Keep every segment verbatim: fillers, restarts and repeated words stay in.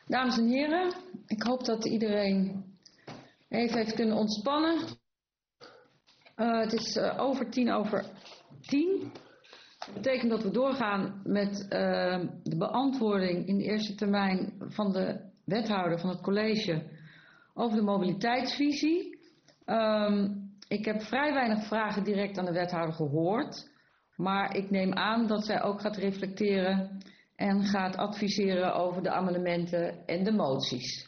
Dames en heren, ik hoop dat iedereen even heeft kunnen ontspannen. Uh, het is uh, over tien over tien. Dat betekent dat we doorgaan met uh, de beantwoording in de eerste termijn van de wethouder van het college over de mobiliteitsvisie. Um, ik heb vrij weinig vragen direct aan de wethouder gehoord, maar ik neem aan dat zij ook gaat reflecteren en gaat adviseren over de amendementen en de moties.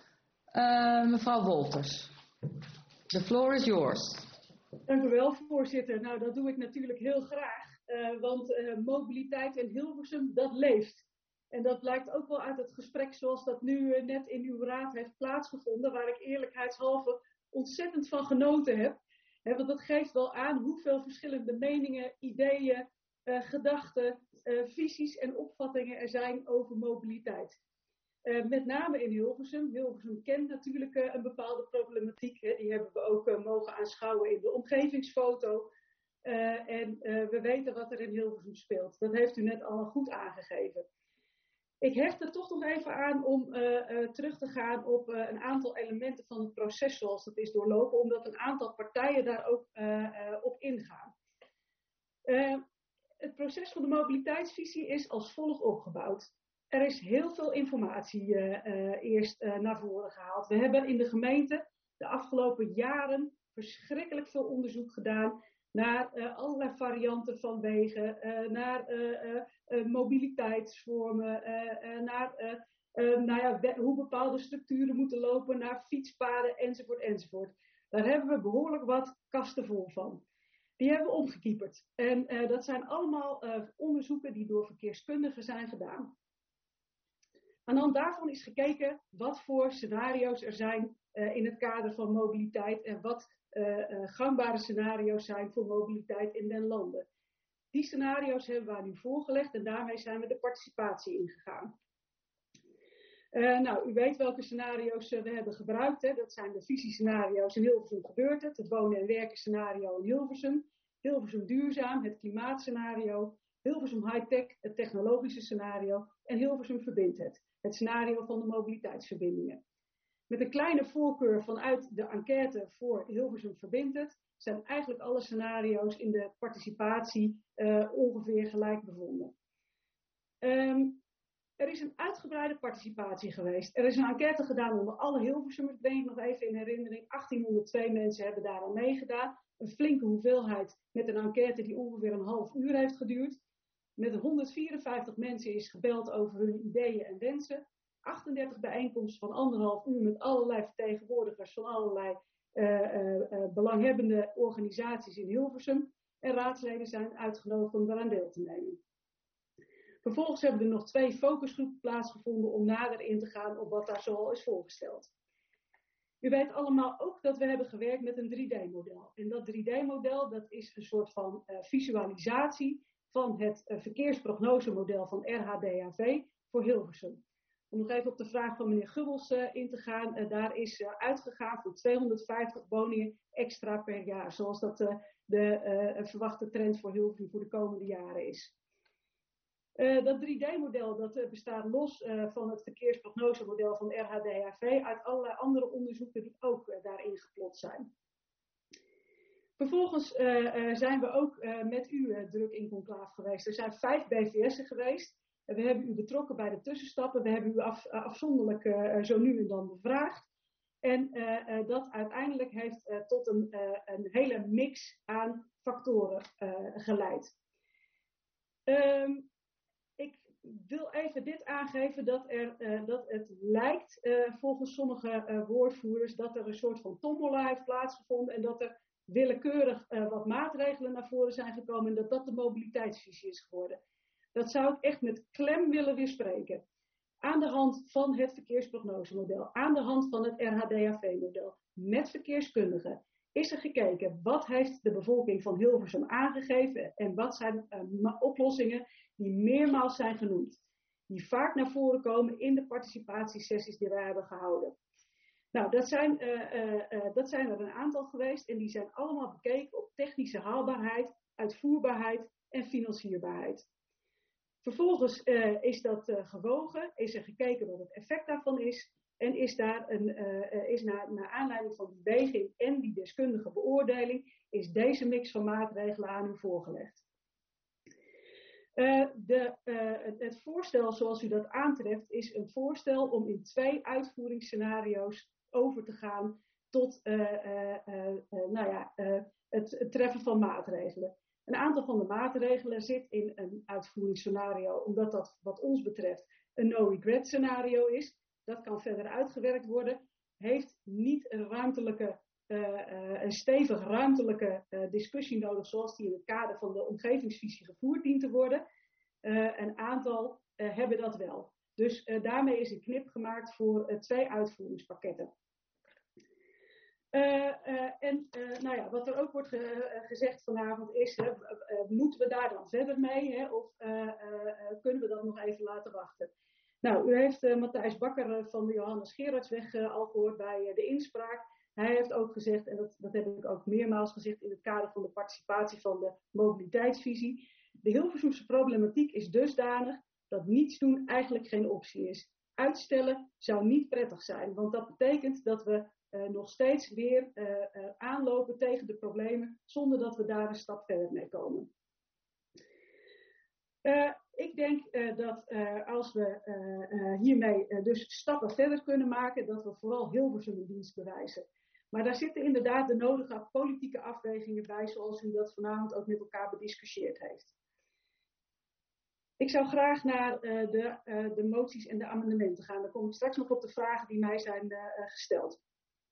Uh, mevrouw Wolters, the floor is yours. Dank u wel, voorzitter. Nou, dat doe ik natuurlijk heel graag, uh, want uh, mobiliteit in Hilversum, dat leeft. En dat blijkt ook wel uit het gesprek zoals dat nu uh, net in uw raad heeft plaatsgevonden, waar ik eerlijkheidshalve ontzettend van genoten heb. He, want dat geeft wel aan hoeveel verschillende meningen, ideeën, uh, gedachten, uh, visies en opvattingen er zijn over mobiliteit. Uh, met name in Hilversum. Hilversum kent natuurlijk uh, een bepaalde problematiek. Hè. Die hebben we ook uh, mogen aanschouwen in de omgevingsfoto. Uh, en uh, we weten wat er in Hilversum speelt. Dat heeft u net al goed aangegeven. Ik hecht er toch nog even aan om uh, uh, terug te gaan op uh, een aantal elementen van het proces zoals dat is doorlopen. Omdat een aantal partijen daar ook uh, uh, op ingaan. Uh, het proces van de mobiliteitsvisie is als volgt opgebouwd. Er is heel veel informatie uh, uh, eerst uh, naar voren gehaald. We hebben in de gemeente de afgelopen jaren verschrikkelijk veel onderzoek gedaan naar uh, allerlei varianten van wegen, uh, naar uh, uh, uh, mobiliteitsvormen, uh, uh, naar uh, uh, nou ja, we, hoe bepaalde structuren moeten lopen, naar fietspaden enzovoort enzovoort. Daar hebben we behoorlijk wat kasten vol van. Die hebben we omgekieperd. En uh, dat zijn allemaal uh, onderzoeken die door verkeerskundigen zijn gedaan. Aan de hand daarvan is gekeken wat voor scenario's er zijn uh, in het kader van mobiliteit en wat uh, uh, gangbare scenario's zijn voor mobiliteit in den landen. Die scenario's hebben we nu voorgelegd en daarmee zijn we de participatie ingegaan. Uh, nou, u weet welke scenario's uh, we hebben gebruikt. Hè? Dat zijn de visiescenario's in Hilversum gebeurt het, het wonen en werken scenario in Hilversum, Hilversum duurzaam, het klimaatscenario, Hilversum high-tech, het technologische scenario en Hilversum verbindt het, het scenario van de mobiliteitsverbindingen. Met een kleine voorkeur vanuit de enquête voor Hilversum verbindt het, zijn eigenlijk alle scenario's in de participatie uh, ongeveer gelijk bevonden. Um, er is een uitgebreide participatie geweest. Er is een enquête gedaan onder alle Hilversummers, ben ik nog even in herinnering. achttienhonderdtwee mensen hebben daar aan meegedaan. Een flinke hoeveelheid met een enquête die ongeveer een half uur heeft geduurd. Met honderdvierenvijftig mensen is gebeld over hun ideeën en wensen. achtendertig bijeenkomsten van anderhalf uur met allerlei vertegenwoordigers van allerlei uh, uh, uh, belanghebbende organisaties in Hilversum. En raadsleden zijn uitgenodigd om daaraan deel te nemen. Vervolgens hebben er nog twee focusgroepen plaatsgevonden om nader in te gaan op wat daar zoal is voorgesteld. U weet allemaal ook dat we hebben gewerkt met een drie D model. En dat drie D model dat is een soort van uh, visualisatie van het uh, verkeersprognosemodel van R H D A V voor Hilversum. Om nog even op de vraag van meneer Gubbels uh, in te gaan. Uh, daar is uh, uitgegaan voor tweehonderdvijftig woningen extra per jaar. Zoals dat uh, de uh, verwachte trend voor Hilversum voor de komende jaren is. Uh, dat drie D model dat, uh, bestaat los uh, van het verkeersprognosemodel van R H D A V uit allerlei andere onderzoeken die ook uh, daarin geplot zijn. Vervolgens uh, uh, zijn we ook uh, met u uh, druk in conclave geweest. Er zijn vijf B V S'en geweest. Uh, we hebben u betrokken bij de tussenstappen. We hebben u af, uh, afzonderlijk uh, zo nu en dan bevraagd. En uh, uh, dat uiteindelijk heeft uh, tot een, uh, een hele mix aan factoren uh, geleid. Um, Ik wil even dit aangeven dat, er, uh, dat het lijkt uh, volgens sommige uh, woordvoerders dat er een soort van tombola heeft plaatsgevonden en dat er willekeurig uh, wat maatregelen naar voren zijn gekomen en dat dat de mobiliteitsvisie is geworden. Dat zou ik echt met klem willen weerspreken. Aan de hand van het verkeersprognosemodel, aan de hand van het R H D A V-model, met verkeerskundigen, is er gekeken wat heeft de bevolking van Hilversum aangegeven en wat zijn uh, oplossingen die meermaals zijn genoemd. Die vaak naar voren komen in de participatiesessies die wij hebben gehouden. Nou, dat zijn, uh, uh, uh, dat zijn er een aantal geweest en die zijn allemaal bekeken op technische haalbaarheid, uitvoerbaarheid en financierbaarheid. Vervolgens uh, is dat uh, gewogen, is er gekeken wat het effect daarvan is. En is daar een, uh, is naar, naar aanleiding van die weging en die deskundige beoordeling, is deze mix van maatregelen aan u voorgelegd. Uh, de, uh, het voorstel zoals u dat aantreft is een voorstel om in twee uitvoeringsscenario's over te gaan tot uh, uh, uh, uh, nou ja, uh, het, het treffen van maatregelen. Een aantal van de maatregelen zit in een uitvoeringsscenario, omdat dat wat ons betreft een no-regret scenario is. Dat kan verder uitgewerkt worden, heeft niet een ruimtelijke, uh, uh, een stevig ruimtelijke uh, discussie nodig, zoals die in het kader van de omgevingsvisie gevoerd dient te worden. Uh, een aantal uh, hebben dat wel. Dus uh, daarmee is een knip gemaakt voor uh, twee uitvoeringspakketten. Uh, uh, en uh, nou ja, wat er ook wordt ge, uh, gezegd vanavond is, hè, uh, uh, moeten we daar dan verder mee, hè, of uh, uh, uh, kunnen we dat nog even laten wachten? Nou, u heeft uh, Matthijs Bakker uh, van de Johannes Gerardsweg uh, al gehoord bij uh, de inspraak. Hij heeft ook gezegd, en dat, dat heb ik ook meermaals gezegd in het kader van de participatie van de mobiliteitsvisie, de Hilversumse problematiek is dusdanig dat niets doen eigenlijk geen optie is. Uitstellen zou niet prettig zijn, want dat betekent dat we uh, nog steeds weer uh, uh, aanlopen tegen de problemen zonder dat we daar een stap verder mee komen. Uh, ik denk uh, dat uh, als we uh, uh, hiermee uh, dus stappen verder kunnen maken, dat we vooral Hilversum een dienst bewijzen. Maar daar zitten inderdaad de nodige politieke afwegingen bij, zoals u dat vanavond ook met elkaar bediscussieerd heeft. Ik zou graag naar uh, de, uh, de moties en de amendementen gaan. Dan kom ik straks nog op de vragen die mij zijn uh, gesteld.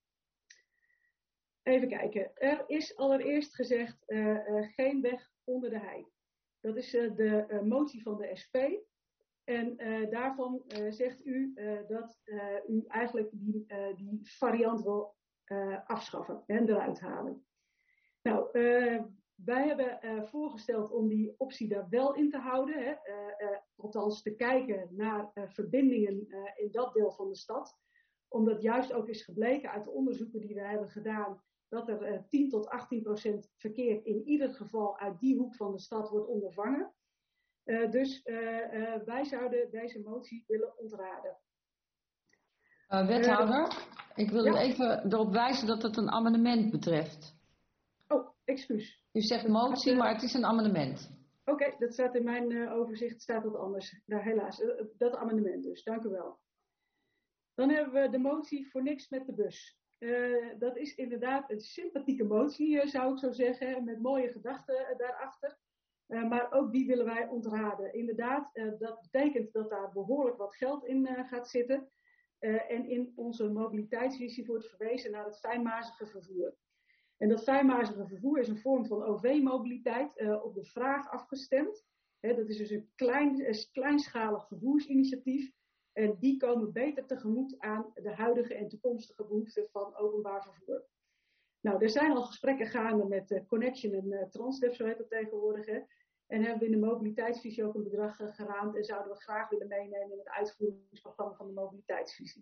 Even kijken. Er is allereerst gezegd uh, uh, geen weg onder de hei. Dat is uh, de uh, motie van de S P. En uh, daarvan uh, zegt u uh, dat uh, u eigenlijk die, uh, die variant wil uh, afschaffen en eruit halen. Nou, uh, wij hebben uh, voorgesteld om die optie daar wel in te houden. Hè, uh, uh, althans te kijken naar uh, verbindingen uh, in dat deel van de stad. Omdat juist ook is gebleken uit de onderzoeken die we hebben gedaan, dat er uh, tien tot achttien procent verkeer in ieder geval uit die hoek van de stad wordt ondervangen. Uh, dus uh, uh, wij zouden deze motie willen ontraden. Uh, wethouder, uh, ik wil ja. u even erop wijzen dat het een amendement betreft. Oh, excuus. U zegt motie, maar het is een amendement. Oké, okay, dat staat in mijn uh, overzicht, staat dat anders. Nou, helaas, uh, dat amendement dus, dank u wel. Dan hebben we de motie voor niks met de bus. Uh, dat is inderdaad een sympathieke motie, uh, zou ik zo zeggen, met mooie gedachten uh, daarachter. Uh, maar ook die willen wij ontraden. Inderdaad, uh, dat betekent dat daar behoorlijk wat geld in uh, gaat zitten. Uh, en in onze mobiliteitsvisie wordt verwezen naar het fijnmazige vervoer. En dat fijnmazige vervoer is een vorm van O V-mobiliteit uh, op de vraag afgestemd. He, dat is dus een klein, een kleinschalig vervoersinitiatief. En die komen beter tegemoet aan de huidige en toekomstige behoeften van openbaar vervoer. Nou, er zijn al gesprekken gaande met uh, Connection en uh, Transdev, zo heet dat tegenwoordig. Hè. En hebben we in de mobiliteitsvisie ook een bedrag uh, geraamd en zouden we graag willen meenemen in het uitvoeringsprogramma van de mobiliteitsvisie.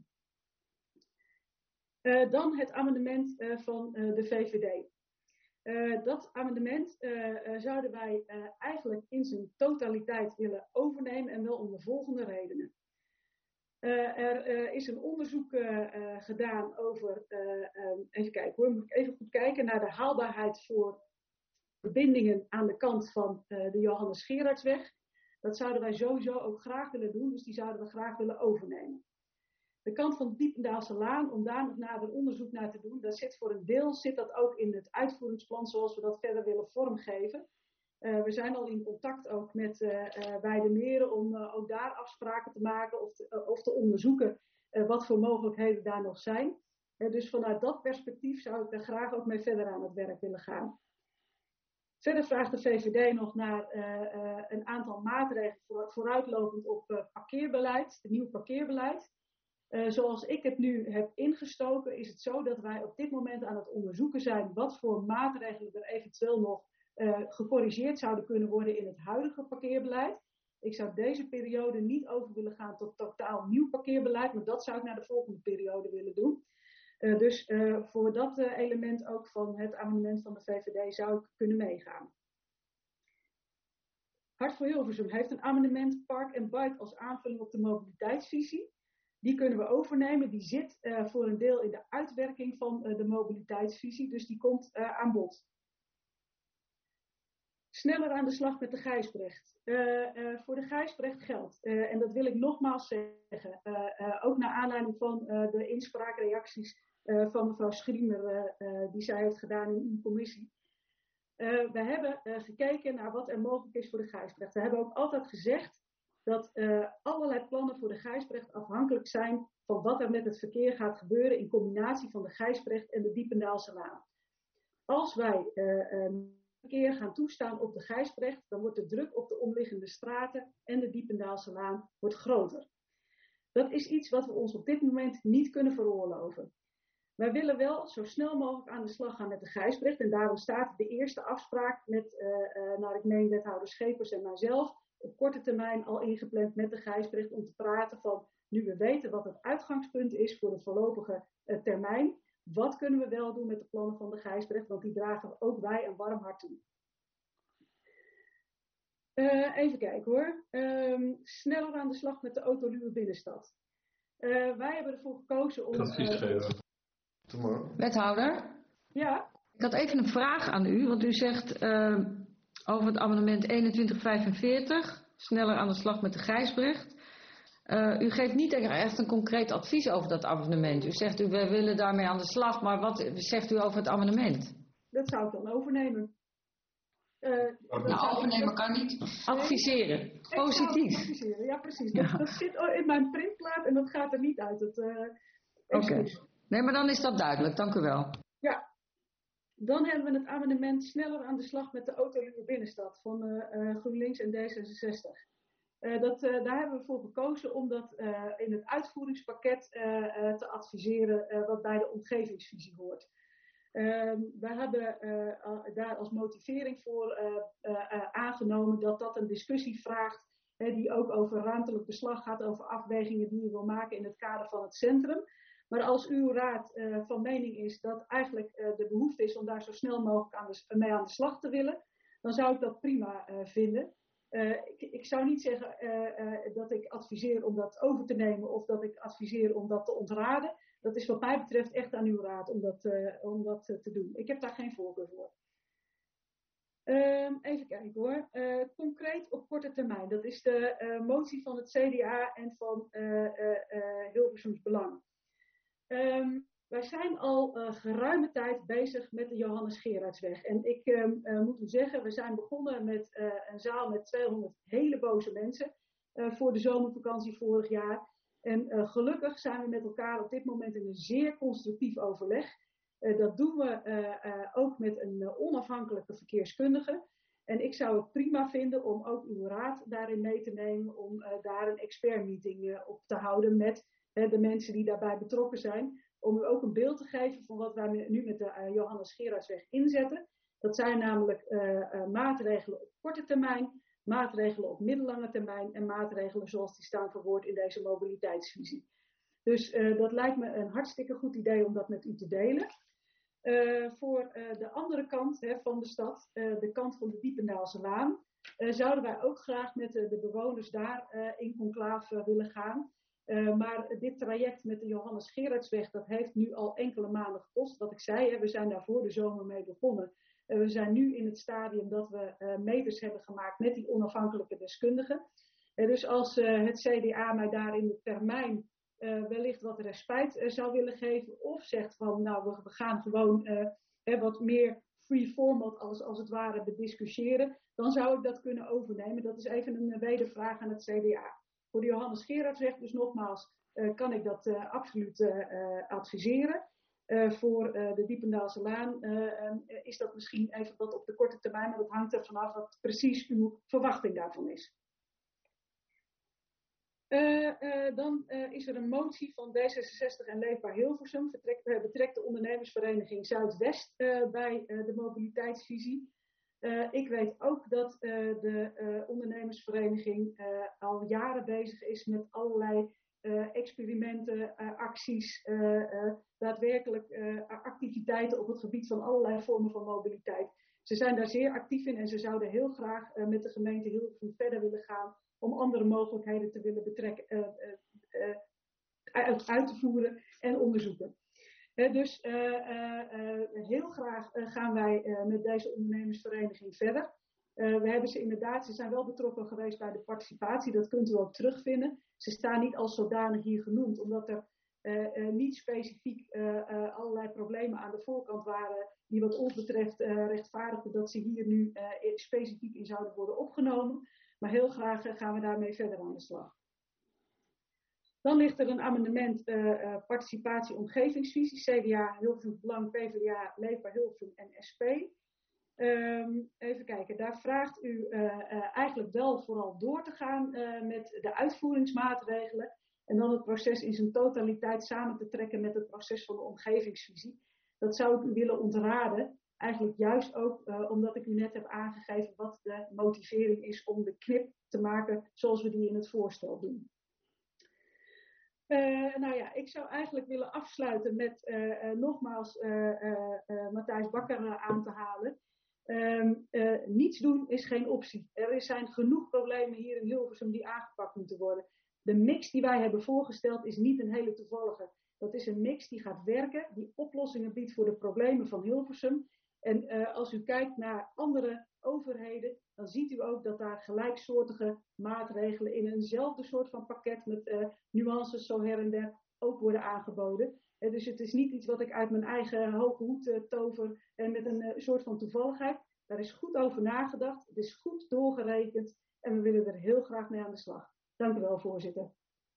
Uh, dan het amendement uh, van uh, de V V D. Uh, dat amendement uh, uh, zouden wij uh, eigenlijk in zijn totaliteit willen overnemen en wel om de volgende redenen. Uh, er uh, is een onderzoek uh, uh, gedaan over, uh, um, even kijken hoor, moet ik even goed kijken naar de haalbaarheid voor verbindingen aan de kant van uh, de Johannes Gerardsweg. Dat zouden wij sowieso ook graag willen doen, dus die zouden we graag willen overnemen. De kant van de Diependaalse Laan, om daar nog nader onderzoek naar te doen, dat zit voor een deel zit dat ook in het uitvoeringsplan zoals we dat verder willen vormgeven. Uh, we zijn al in contact ook met uh, uh, Weidemeren om uh, ook daar afspraken te maken of te, uh, of te onderzoeken uh, wat voor mogelijkheden daar nog zijn. Uh, dus vanuit dat perspectief zou ik daar graag ook mee verder aan het werk willen gaan. Verder vraagt de V V D nog naar uh, uh, een aantal maatregelen voor, vooruitlopend op uh, parkeerbeleid, het nieuw parkeerbeleid. Uh, zoals ik het nu heb ingestoken, is het zo dat wij op dit moment aan het onderzoeken zijn wat voor maatregelen er eventueel nog uh, gecorrigeerd zouden kunnen worden in het huidige parkeerbeleid. Ik zou deze periode niet over willen gaan tot totaal nieuw parkeerbeleid, maar dat zou ik naar de volgende periode willen doen. Uh, dus uh, voor dat uh, element ook van het amendement van de V V D zou ik kunnen meegaan. Hart voor Hilversum heeft een amendement Park en Bike als aanvulling op de mobiliteitsvisie. Die kunnen we overnemen. Die zit uh, voor een deel in de uitwerking van uh, de mobiliteitsvisie. Dus die komt uh, aan bod. Sneller aan de slag met de Gijsbrecht. Uh, uh, voor de Gijsbrecht geldt, uh, en dat wil ik nogmaals zeggen, uh, uh, ook naar aanleiding van uh, de inspraakreacties uh, van mevrouw Schriemer, uh, uh, die zij heeft gedaan in uw commissie. Uh, we hebben uh, gekeken naar wat er mogelijk is voor de Gijsbrecht. We hebben ook altijd gezegd dat uh, allerlei plannen voor de Gijsbrecht afhankelijk zijn van wat er met het verkeer gaat gebeuren in combinatie van de Gijsbrecht en de Diependaalse Laan. Als wij uh, uh, verkeer gaan toestaan op de Gijsbrecht, dan wordt de druk op de omliggende straten en de Diependaalse Laan wordt groter. Dat is iets wat we ons op dit moment niet kunnen veroorloven. Wij willen wel zo snel mogelijk aan de slag gaan met de Gijsbrecht en daarom staat de eerste afspraak met, uh, uh, naar ik meen, wethouder Schepers en mijzelf, op korte termijn al ingepland met de Gijsbrecht om te praten van, nu we weten wat het uitgangspunt is voor de voorlopige uh, termijn, wat kunnen we wel doen met de plannen van de Gijsbrecht, want die dragen ook wij een warm hart toe. Uh, even kijken hoor. Um, sneller aan de slag met de autoluwe binnenstad. Uh, wij hebben ervoor gekozen om... Advies uh, geven. Wethouder? Ja? Ik had even een vraag aan u, want u zegt uh, over het amendement eenentwintig vijfenveertig, sneller aan de slag met de Gijsbrecht. Uh, u geeft niet echt een concreet advies over dat amendement. U zegt, u, we willen daarmee aan de slag, maar wat zegt u over het amendement? Dat zou ik dan overnemen. Uh, nou, overnemen kan niet. Adviseren. Nee, positief. Adviseren. Ja, precies. Ja. Dat, dat zit in mijn printplaat en dat gaat er niet uit. Uh, Oké. Okay. Nee, maar dan is dat duidelijk. Dank u wel. Ja. Dan hebben we het amendement sneller aan de slag met de autoluwe binnenstad van uh, uh, GroenLinks en D zesenzestig. Uh, dat, uh, daar hebben we voor gekozen om dat uh, in het uitvoeringspakket uh, uh, te adviseren uh, wat bij de omgevingsvisie hoort. Uh, we hebben uh, uh, daar als motivering voor uh, uh, uh, aangenomen dat dat een discussie vraagt uh, die ook over ruimtelijk beslag gaat, over afwegingen die je wil maken in het kader van het centrum. Maar als uw raad uh, van mening is dat eigenlijk uh, de behoefte is om daar zo snel mogelijk aan de, mee aan de slag te willen, dan zou ik dat prima uh, vinden. Uh, ik, ik zou niet zeggen uh, uh, dat ik adviseer om dat over te nemen of dat ik adviseer om dat te ontraden. Dat is wat mij betreft echt aan uw raad om dat, uh, om dat uh, te doen. Ik heb daar geen voorkeur voor. Uh, even kijken hoor. Uh, concreet op korte termijn. Dat is de uh, motie van het C D A en van uh, uh, uh, Hilversums Belang. Um, wij zijn al uh, geruime tijd bezig met de Johannes Gerardsweg. En ik um, uh, moet u zeggen, we zijn begonnen met uh, een zaal met tweehonderd hele boze mensen uh, voor de zomervakantie vorig jaar. En uh, gelukkig zijn we met elkaar op dit moment in een zeer constructief overleg. Uh, dat doen we uh, uh, ook met een uh, onafhankelijke verkeerskundige. En ik zou het prima vinden om ook uw raad daarin mee te nemen, om uh, daar een expertmeeting uh, op te houden met uh, de mensen die daarbij betrokken zijn. Om u ook een beeld te geven van wat wij nu met de uh, Johannes Gerardsweg inzetten. Dat zijn namelijk uh, uh, maatregelen op korte termijn, maatregelen op middellange termijn en maatregelen zoals die staan verwoord in deze mobiliteitsvisie. Dus uh, dat lijkt me een hartstikke goed idee om dat met u te delen. Uh, voor uh, de andere kant hè, van de stad, uh, de kant van de Diependaalse Laan, uh, zouden wij ook graag met uh, de bewoners daar uh, in conclave uh, willen gaan. Uh, maar dit traject met de Johannes Gerardsweg, dat heeft nu al enkele maanden gekost. Wat ik zei, hè, we zijn daar voor de zomer mee begonnen. Uh, we zijn nu in het stadium dat we uh, meters hebben gemaakt met die onafhankelijke deskundigen. Uh, dus als uh, het C D A mij daar in de termijn uh, wellicht wat respijt uh, zou willen geven. Of zegt van, nou we, we gaan gewoon uh, uh, wat meer free format als, als het ware bediscussiëren. Dan zou ik dat kunnen overnemen. Dat is even een wedervraag aan het C D A. Voor de Johannes Gerardsweg, dus nogmaals, uh, kan ik dat uh, absoluut uh, uh, adviseren. Uh, voor uh, de Diependaalse Laan uh, uh, is dat misschien even wat op de korte termijn, maar dat hangt er vanaf wat precies uw verwachting daarvan is. Uh, uh, dan uh, is er een motie van D zesenzestig en Leefbaar Hilversum, betrekt, uh, betrekt de ondernemersvereniging Zuidwest uh, bij uh, de mobiliteitsvisie. Uh, ik weet ook dat uh, de uh, ondernemersvereniging uh, al jaren bezig is met allerlei uh, experimenten, uh, acties, uh, uh, daadwerkelijk uh, activiteiten op het gebied van allerlei vormen van mobiliteit. Ze zijn daar zeer actief in en ze zouden heel graag uh, met de gemeente Hilversum verder willen gaan om andere mogelijkheden te willen betrekken, uh, uh, uh, uit, uit te voeren en onderzoeken. Uh, dus uh, uh, uh, heel graag uh, gaan wij uh, met deze ondernemersvereniging verder. Uh, we hebben ze inderdaad, ze zijn wel betrokken geweest bij de participatie, dat kunt u ook terugvinden. Ze staan niet als zodanig hier genoemd, omdat er uh, uh, niet specifiek uh, uh, allerlei problemen aan de voorkant waren die wat ons betreft uh, rechtvaardigen dat ze hier nu uh, specifiek in zouden worden opgenomen. Maar heel graag uh, gaan we daarmee verder aan de slag. Dan ligt er een amendement uh, uh, participatie omgevingsvisie, C D A, Hilversum Belang, P v d A, Leefbaar Hilversum en S P. Um, even kijken, daar vraagt u uh, uh, eigenlijk wel vooral door te gaan uh, met de uitvoeringsmaatregelen en dan het proces in zijn totaliteit samen te trekken met het proces van de omgevingsvisie. Dat zou ik u willen ontraden, eigenlijk juist ook uh, omdat ik u net heb aangegeven wat de motivering is om de knip te maken zoals we die in het voorstel doen. Uh, nou ja, ik zou eigenlijk willen afsluiten met uh, uh, nogmaals uh, uh, uh, Matthijs Bakker uh, aan te halen. Um, uh, niets doen is geen optie. Er zijn genoeg problemen hier in Hilversum die aangepakt moeten worden. De mix die wij hebben voorgesteld is niet een hele toevallige. Dat is een mix die gaat werken, die oplossingen biedt voor de problemen van Hilversum. En uh, als u kijkt naar andere overheden, dan ziet u ook dat daar gelijksoortige maatregelen in eenzelfde soort van pakket met uh, nuances zo her en der ook worden aangeboden. Uh, dus het is niet iets wat ik uit mijn eigen hoge hoed uh, tover en met een uh, soort van toevalligheid. Daar is goed over nagedacht, het is goed doorgerekend en we willen er heel graag mee aan de slag. Dank u wel, voorzitter.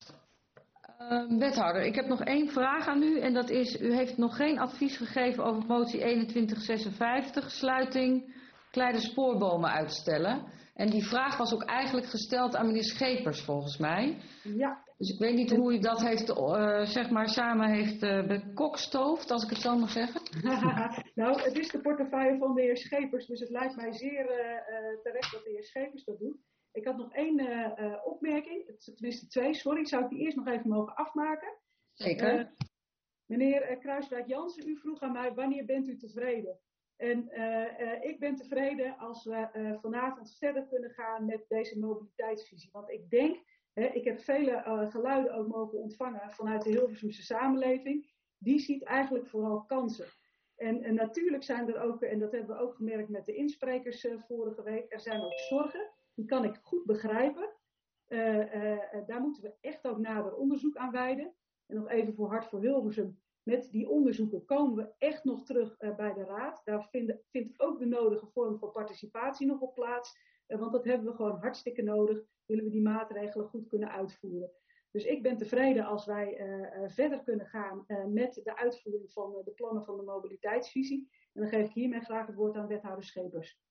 Uh, wethouder, ik heb nog één vraag aan u en dat is, u heeft nog geen advies gegeven over motie eenentwintig zesenvijftig, sluiting kleine spoorbomen uitstellen. En die vraag was ook eigenlijk gesteld aan meneer Schepers volgens mij. Ja. Dus ik weet niet hoe u dat heeft, uh, zeg maar, samen heeft uh, bekokstoofd, als ik het zo mag zeggen. Nou, het is de portefeuille van de heer Schepers, dus het lijkt mij zeer uh, uh, terecht dat de heer Schepers dat doet. Ik had nog één uh, uh, opmerking, tenminste twee, sorry, zou ik die eerst nog even mogen afmaken? Zeker. Uh, meneer uh, Kruiswijk-Jansen, u vroeg aan mij, wanneer bent u tevreden? En uh, uh, ik ben tevreden als we uh, vanavond verder kunnen gaan met deze mobiliteitsvisie. Want ik denk, hè, ik heb vele uh, geluiden ook mogen ontvangen vanuit de Hilversumse samenleving. Die ziet eigenlijk vooral kansen. En, en natuurlijk zijn er ook, en dat hebben we ook gemerkt met de insprekers uh, vorige week, er zijn ook zorgen. Die kan ik goed begrijpen. Uh, uh, uh, daar moeten we echt ook nader onderzoek aan wijden. En nog even voor Hart voor Hilversum. Met die onderzoeken komen we echt nog terug uh, bij de Raad. Daar vind, vindt ook de nodige vorm van participatie nog op plaats. Uh, want dat hebben we gewoon hartstikke nodig. Willen we die maatregelen goed kunnen uitvoeren. Dus ik ben tevreden als wij uh, uh, verder kunnen gaan uh, met de uitvoering van uh, de plannen van de mobiliteitsvisie. En dan geef ik hiermee graag het woord aan wethouder Schepers.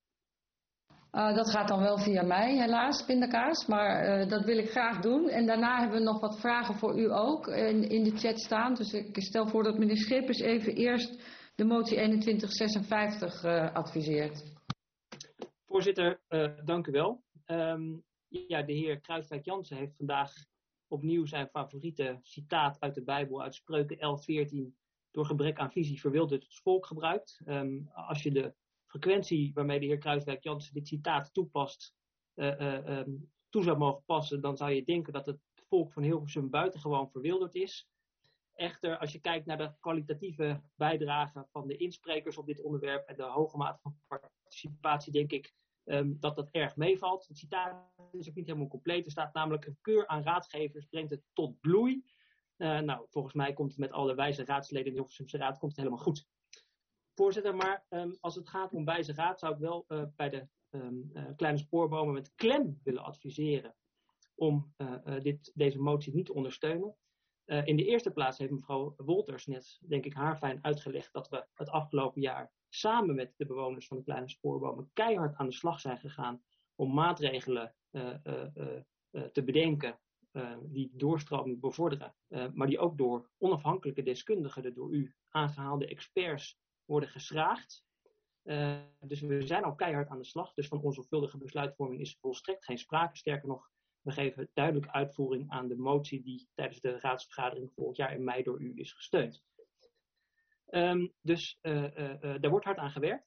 Uh, dat gaat dan wel via mij, helaas, pindakaas. Maar uh, dat wil ik graag doen. En daarna hebben we nog wat vragen voor u ook in, in de chat staan. Dus ik stel voor dat meneer Schepers even eerst de motie eenentwintig zesenvijftig uh, adviseert. Voorzitter, uh, dank u wel. Um, ja, de heer Kruiswijk-Jansen heeft vandaag opnieuw zijn favoriete citaat uit de Bijbel, uit Spreuken elf veertien, door gebrek aan visie verwilderd het volk gebruikt. Um, als je de frequentie waarmee de heer Kruiswijk-Jansen dit citaat toepast, uh, uh, um, toe zou mogen passen, dan zou je denken dat het volk van Hilversum buitengewoon verwilderd is. Echter, als je kijkt naar de kwalitatieve bijdrage van de insprekers op dit onderwerp en de hoge mate van participatie, denk ik um, dat dat erg meevalt. Het citaat is ook niet helemaal compleet. Er staat namelijk: een keur aan raadgevers brengt het tot bloei. Uh, nou, volgens mij komt het met alle wijze raadsleden in de Hilversumse Raad komt het helemaal goed. Voorzitter, maar um, als het gaat om wijze raad zou ik wel uh, bij de um, uh, kleine spoorbomen met klem willen adviseren om uh, uh, dit, deze motie niet te ondersteunen. Uh, in de eerste plaats heeft mevrouw Wolters net, denk ik, haarfijn uitgelegd dat we het afgelopen jaar samen met de bewoners van de kleine spoorbomen keihard aan de slag zijn gegaan om maatregelen uh, uh, uh, uh, te bedenken uh, die doorstroming bevorderen, uh, maar die ook door onafhankelijke deskundigen, de door u aangehaalde experts, worden geschraagd. Uh, dus we zijn al keihard aan de slag. Dus van onzorgvuldige besluitvorming is volstrekt geen sprake. Sterker nog, we geven duidelijk uitvoering aan de motie die tijdens de raadsvergadering vorig jaar in mei door u is gesteund. Um, dus uh, uh, uh, daar wordt hard aan gewerkt.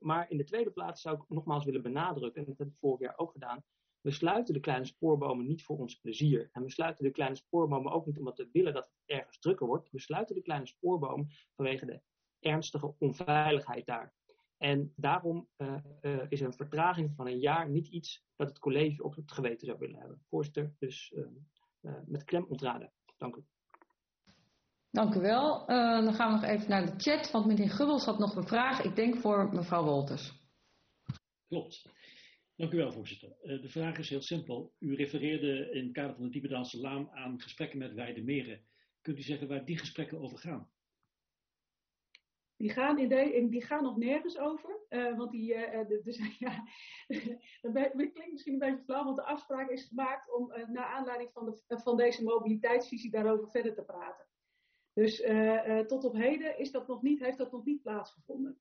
maar in de tweede plaats zou ik nogmaals willen benadrukken, en dat heb ik vorig jaar ook gedaan, we sluiten de kleine spoorbomen niet voor ons plezier. En we sluiten de kleine spoorbomen ook niet omdat we willen dat het ergens drukker wordt. We sluiten de kleine spoorbomen vanwege de ernstige onveiligheid daar. En daarom uh, uh, is een vertraging van een jaar niet iets dat het college op het geweten zou willen hebben. Voorzitter, dus uh, uh, met klem ontraden. Dank u. Dank u wel. Uh, dan gaan we nog even naar de chat, want meneer Gubbels had nog een vraag, ik denk voor mevrouw Wolters. Klopt. Dank u wel, voorzitter. Uh, de vraag is heel simpel. U refereerde in het kader van de Diependaalse Laan aan gesprekken met Weidemeren. Kunt u zeggen waar die gesprekken over gaan? Die gaan, in de, die gaan nog nergens over, uh, want die, uh, de, dus, ja, dat klinkt misschien een beetje flauw, want de afspraak is gemaakt om uh, naar aanleiding van, de, van deze mobiliteitsvisie daarover verder te praten. Dus uh, uh, tot op heden is dat nog niet, heeft dat nog niet plaatsgevonden.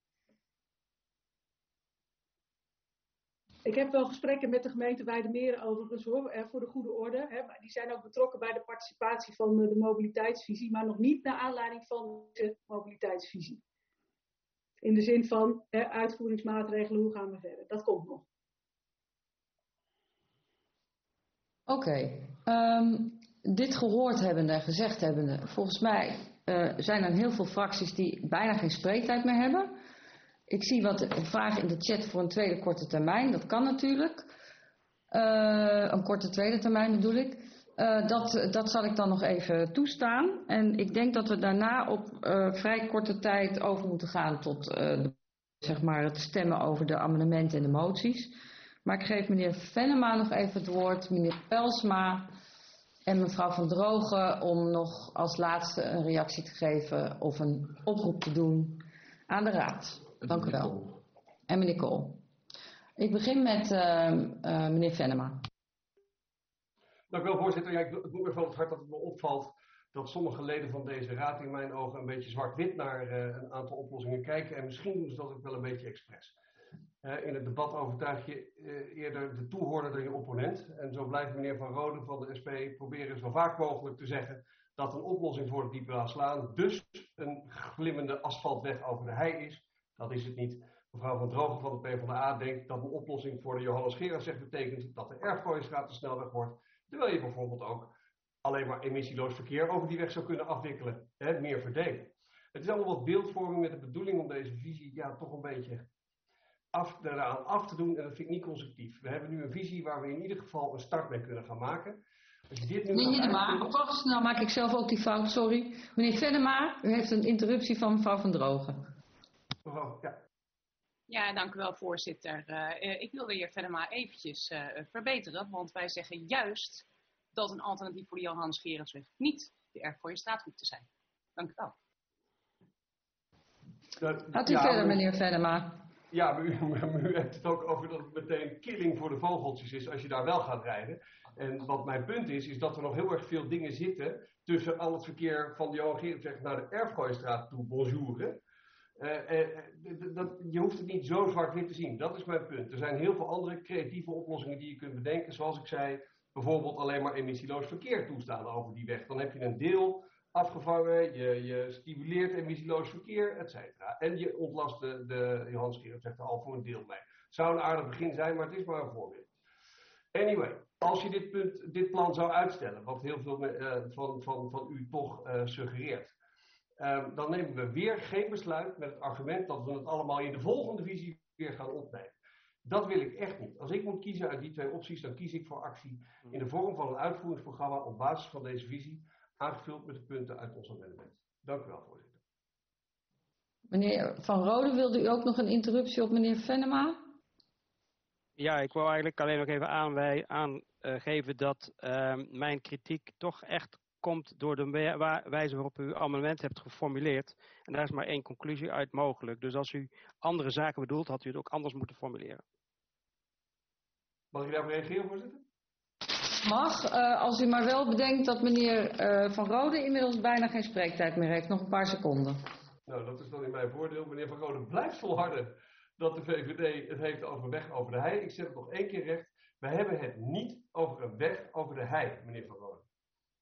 Ik heb wel gesprekken met de gemeente Weidemeren overigens hoor, uh, voor de goede orde. Hè, maar die zijn ook betrokken bij de participatie van uh, de mobiliteitsvisie, maar nog niet naar aanleiding van de mobiliteitsvisie. In de zin van hè, uitvoeringsmaatregelen, hoe gaan we verder? Dat komt nog. Oké, okay. um, dit gehoord hebbende en gezegd hebbende, volgens mij uh, zijn er heel veel fracties die bijna geen spreektijd meer hebben. Ik zie wat vragen in de chat voor een tweede korte termijn, dat kan natuurlijk. Uh, een korte tweede termijn bedoel ik. Uh, dat, dat zal ik dan nog even toestaan. En ik denk dat we daarna op uh, vrij korte tijd over moeten gaan tot uh, de, zeg maar het stemmen over de amendementen en de moties. Maar ik geef meneer Venema nog even het woord, meneer Pelsma en mevrouw Van Drogen om nog als laatste een reactie te geven of een oproep te doen aan de raad. Dank u wel. En meneer Kool. Ik begin met uh, uh, meneer Venema. Dank u wel, voorzitter. Ja, ik, het moet me van het hart dat het me opvalt dat sommige leden van deze raad in mijn ogen een beetje zwart-wit naar uh, een aantal oplossingen kijken. En misschien doen ze dat ook wel een beetje expres. Uh, in het debat overtuig je uh, eerder de toehoorder dan je opponent. En zo blijft meneer Van Rode van de S P proberen zo vaak mogelijk te zeggen dat een oplossing voor de Diependaalse Laan dus een glimmende asfaltweg over de hei is. Dat is het niet. Mevrouw Van Drogen van de PvdA denkt dat een oplossing voor de Johannes Gerardsweg betekent dat de Erfgooienstraat de snelweg wordt. Terwijl je bijvoorbeeld ook alleen maar emissieloos verkeer over die weg zou kunnen afwikkelen. Hè, meer verdelen. Het is allemaal wat beeldvorming met de bedoeling om deze visie ja, toch een beetje af, eraan af te doen. En dat vind ik niet constructief. We hebben nu een visie waar we in ieder geval een start mee kunnen gaan maken. Als je dit nu meneer Venema, uitvoeren... wacht snel, maak ik zelf ook die fout, sorry. Meneer Venema, u heeft een interruptie van mevrouw Van Drogen. Mevrouw, ja. Ja, dank u wel, voorzitter. Uh, ik wil de heer Venema eventjes uh, verbeteren, want wij zeggen juist dat een alternatief voor de Johannes Gerardsweg niet de Erfgooienstraat hoeft te zijn. Dank u wel. Dat, Gaat u ja, verder, maar, meneer Venema. Ja, maar u, maar u hebt het ook over dat het meteen killing voor de vogeltjes is als je daar wel gaat rijden. En wat mijn punt is, is dat er nog heel erg veel dingen zitten tussen al het verkeer van de Johan Gerardsweg naar de Erfgooienstraat toe bonjouren. Uh, uh, dat, je hoeft het niet zo zwart-wit te zien. Dat is mijn punt. Er zijn heel veel andere creatieve oplossingen die je kunt bedenken. Zoals ik zei, bijvoorbeeld alleen maar emissieloos verkeer toestaan over die weg. Dan heb je een deel afgevangen, je, je stimuleert emissieloos verkeer, et cetera. En je ontlast de, de Johannes Gerardsweg er al voor een deel mee. Zou een aardig begin zijn, maar het is maar een voorbeeld. Anyway, als je dit, punt, dit plan zou uitstellen, wat heel veel uh, van, van, van u toch uh, suggereert. Um, dan nemen we weer geen besluit met het argument dat we het allemaal in de volgende visie weer gaan opnemen. Dat wil ik echt niet. Als ik moet kiezen uit die twee opties, dan kies ik voor actie in de vorm van een uitvoeringsprogramma op basis van deze visie, aangevuld met de punten uit ons amendement. Dank u wel, voorzitter. Meneer Van Rode, wilde u ook nog een interruptie op meneer Venema? Ja, ik wil eigenlijk alleen nog even aangeven aan, uh, dat uh, mijn kritiek toch echt komt door de wijze waarop u uw amendement hebt geformuleerd. En daar is maar één conclusie uit mogelijk. Dus als u andere zaken bedoelt, had u het ook anders moeten formuleren. Mag ik daarop reageren, voorzitter? Mag, uh, als u maar wel bedenkt dat meneer uh, Van Rode inmiddels bijna geen spreektijd meer heeft. Nog een paar seconden. Nou, dat is dan in mijn voordeel. Meneer Van Rode blijft volharden dat de V V D het heeft over een weg over de hei. Ik zet het nog één keer recht. We hebben het niet over een weg over de hei, meneer Van Rode.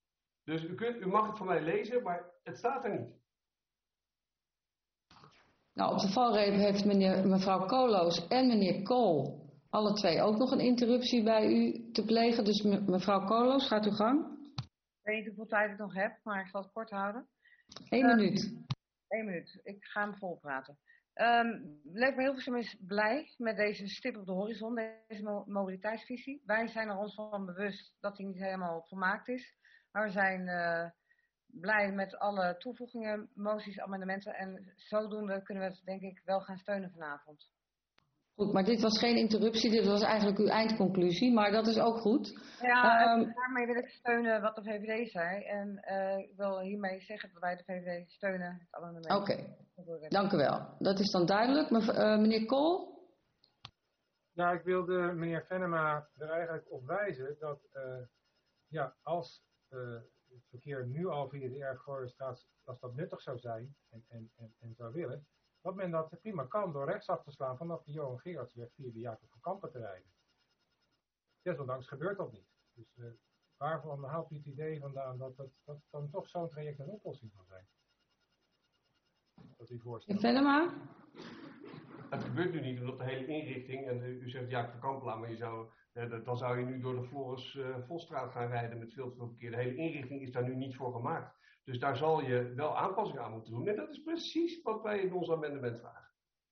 Dus u, kunt, u mag het van mij lezen, maar het staat er niet. Nou, op de valreep heeft meneer, mevrouw Koolhoos en meneer Kool alle twee ook nog een interruptie bij u te plegen. Dus me, mevrouw Koolhoos, gaat uw gang. Ik weet niet hoeveel tijd ik nog heb, maar ik zal het kort houden. Eén uh, minuut. Eén minuut. Ik ga hem volpraten. Um, Leefbaar Hilversum is blij met deze stip op de horizon, deze mo mobiliteitsvisie. Wij zijn er ons van bewust dat die niet helemaal volmaakt is. Maar we zijn uh, blij met alle toevoegingen, moties, amendementen. En zodoende kunnen we het denk ik wel gaan steunen vanavond. Goed, maar dit was geen interruptie, dit was eigenlijk uw eindconclusie, maar dat is ook goed. Ja, um, daarmee wil ik steunen wat de V V D zei. En uh, ik wil hiermee zeggen dat wij de V V D steunen, het amendement. Oké, okay. Dank u wel. Dat is dan duidelijk. Maar, uh, meneer Kool? Ja, ik wilde meneer Venema er eigenlijk op wijzen dat uh, ja, als uh, het verkeer nu al via de Erfgoorstraat, als dat nuttig zou zijn en, en, en, en zou willen, dat men dat prima kan door rechtsaf te slaan vanaf de Johan Gerardsweg via de Jacob van Kampen te rijden. Desondanks gebeurt dat niet. Dus uh, waarvan haalt u het idee vandaan dat, dat, dat dan toch zo'n traject een oplossing kan zijn? Dat u voorstelt. Venema? Het gebeurt nu niet, omdat de hele inrichting, en u zegt Jacob van Kampen, maar je zou, uh, dan zou je nu door de Floris uh, Volstraat gaan rijden met veel te veel verkeer. De hele inrichting is daar nu niet voor gemaakt. Dus daar zal je wel aanpassingen aan moeten doen. En dat is precies wat wij in ons amendement vragen.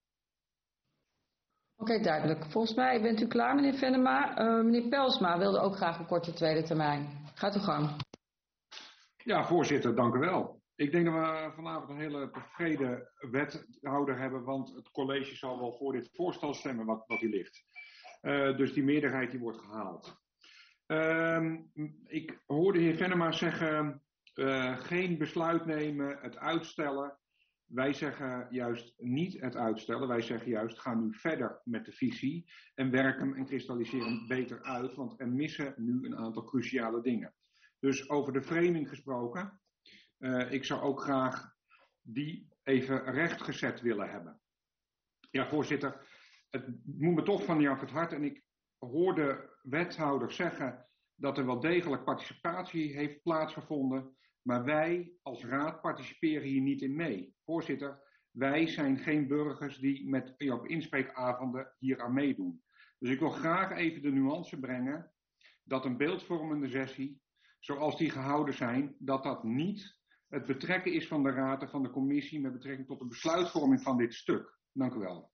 Oké, okay, duidelijk. Volgens mij bent u klaar, meneer Venema. Uh, meneer Pelsma wilde ook graag een korte tweede termijn. Gaat uw gang. Ja, voorzitter, dank u wel. Ik denk dat we vanavond een hele tevreden wethouder hebben, want het college zal wel voor dit voorstel stemmen wat, wat hier ligt. Uh, dus die meerderheid die wordt gehaald. Uh, ik hoorde de heer Venema zeggen, uh, geen besluit nemen, het uitstellen. Wij zeggen juist niet het uitstellen, wij zeggen juist ga nu verder met de visie en werk hem en kristalliseer hem beter uit, want er missen nu een aantal cruciale dingen. Dus over de framing gesproken, uh, ik zou ook graag die even rechtgezet willen hebben. Ja, voorzitter, het moet me toch van Jan het hart en ik hoorde wethouders zeggen dat er wel degelijk participatie heeft plaatsgevonden. Maar wij als raad participeren hier niet in mee. Voorzitter, wij zijn geen burgers die met ja, op inspreekavonden hier aan meedoen. Dus ik wil graag even de nuance brengen dat een beeldvormende sessie, zoals die gehouden zijn, dat dat niet het betrekken is van de raad en van de commissie met betrekking tot de besluitvorming van dit stuk. Dank u wel.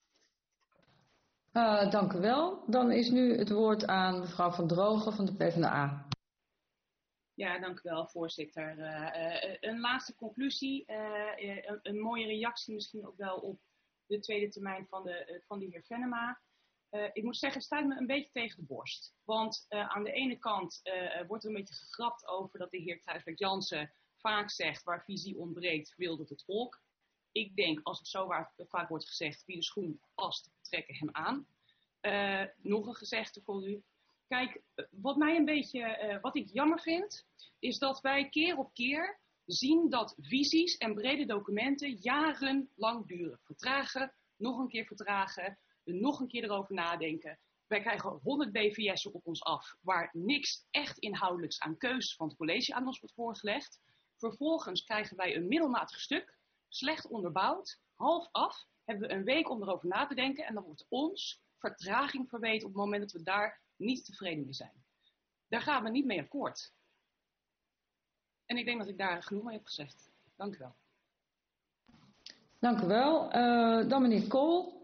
Uh, dank u wel. Dan is nu het woord aan mevrouw Van Drogen van de PvdA. Ja, dank u wel, voorzitter. Uh, uh, een laatste conclusie, uh, een, een mooie reactie misschien ook wel op de tweede termijn van de, uh, van de heer Venema. Uh, ik moet zeggen, het staat me een beetje tegen de borst. Want uh, aan de ene kant uh, wordt er een beetje gegrapt over dat de heer Kruijswijk-Jansen vaak zegt waar visie ontbreekt, wilde het volk. Ik denk, als het zo waar, vaak wordt gezegd, wie de schoen past, trekken hem aan. Uh, nog een gezegde voor u. Kijk, wat mij een beetje, uh, wat ik jammer vind, is dat wij keer op keer zien dat visies en brede documenten jarenlang duren. Vertragen, nog een keer vertragen, nog een keer erover nadenken. Wij krijgen honderd B V S'en op ons af, waar niks echt inhoudelijks aan keus van het college aan ons wordt voorgelegd. Vervolgens krijgen wij een middelmatig stuk, slecht onderbouwd, half af, hebben we een week om erover na te denken en dan wordt ons vertraging verweten op het moment dat we daar niet tevreden mee zijn. Daar gaan we niet mee akkoord. En ik denk dat ik daar genoeg mee heb gezegd. Dank u wel. Dank u wel. Uh, dan meneer Kool.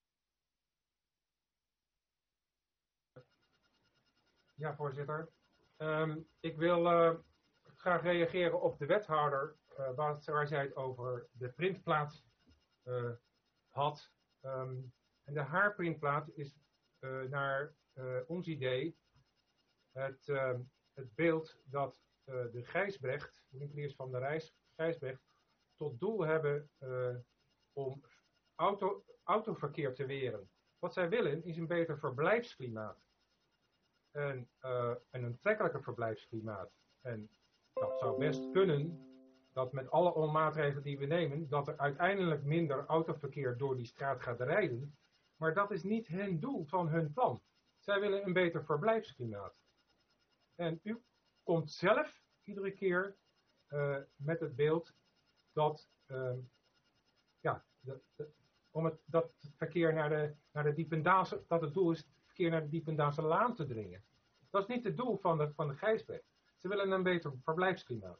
Ja, voorzitter. Um, ik wil uh, graag reageren op de wethouder uh, waar, waar zij het over de printplaat uh, had. Um, en de haar printplaat is uh, naar uh, ons idee het, uh, het beeld dat uh, de Gijsbrecht, de winkeliers van de reis, Gijsbrecht, tot doel hebben uh, om auto, autoverkeer te weren. Wat zij willen is een beter verblijfsklimaat. En, uh, en een trekkelijker verblijfsklimaat. En dat zou best kunnen dat met alle maatregelen die we nemen, dat er uiteindelijk minder autoverkeer door die straat gaat rijden. Maar dat is niet hun doel van hun plan. Zij willen een beter verblijfsklimaat. En u komt zelf iedere keer uh, met het beeld dat uh, ja, dat, dat, om het, dat het verkeer naar de, naar de Diependaalse, dat het doel is het verkeer naar de Diependaalse Laan te dringen. Dat is niet het doel van de, van de Gijsweg. Ze willen een beter verblijfsklimaat.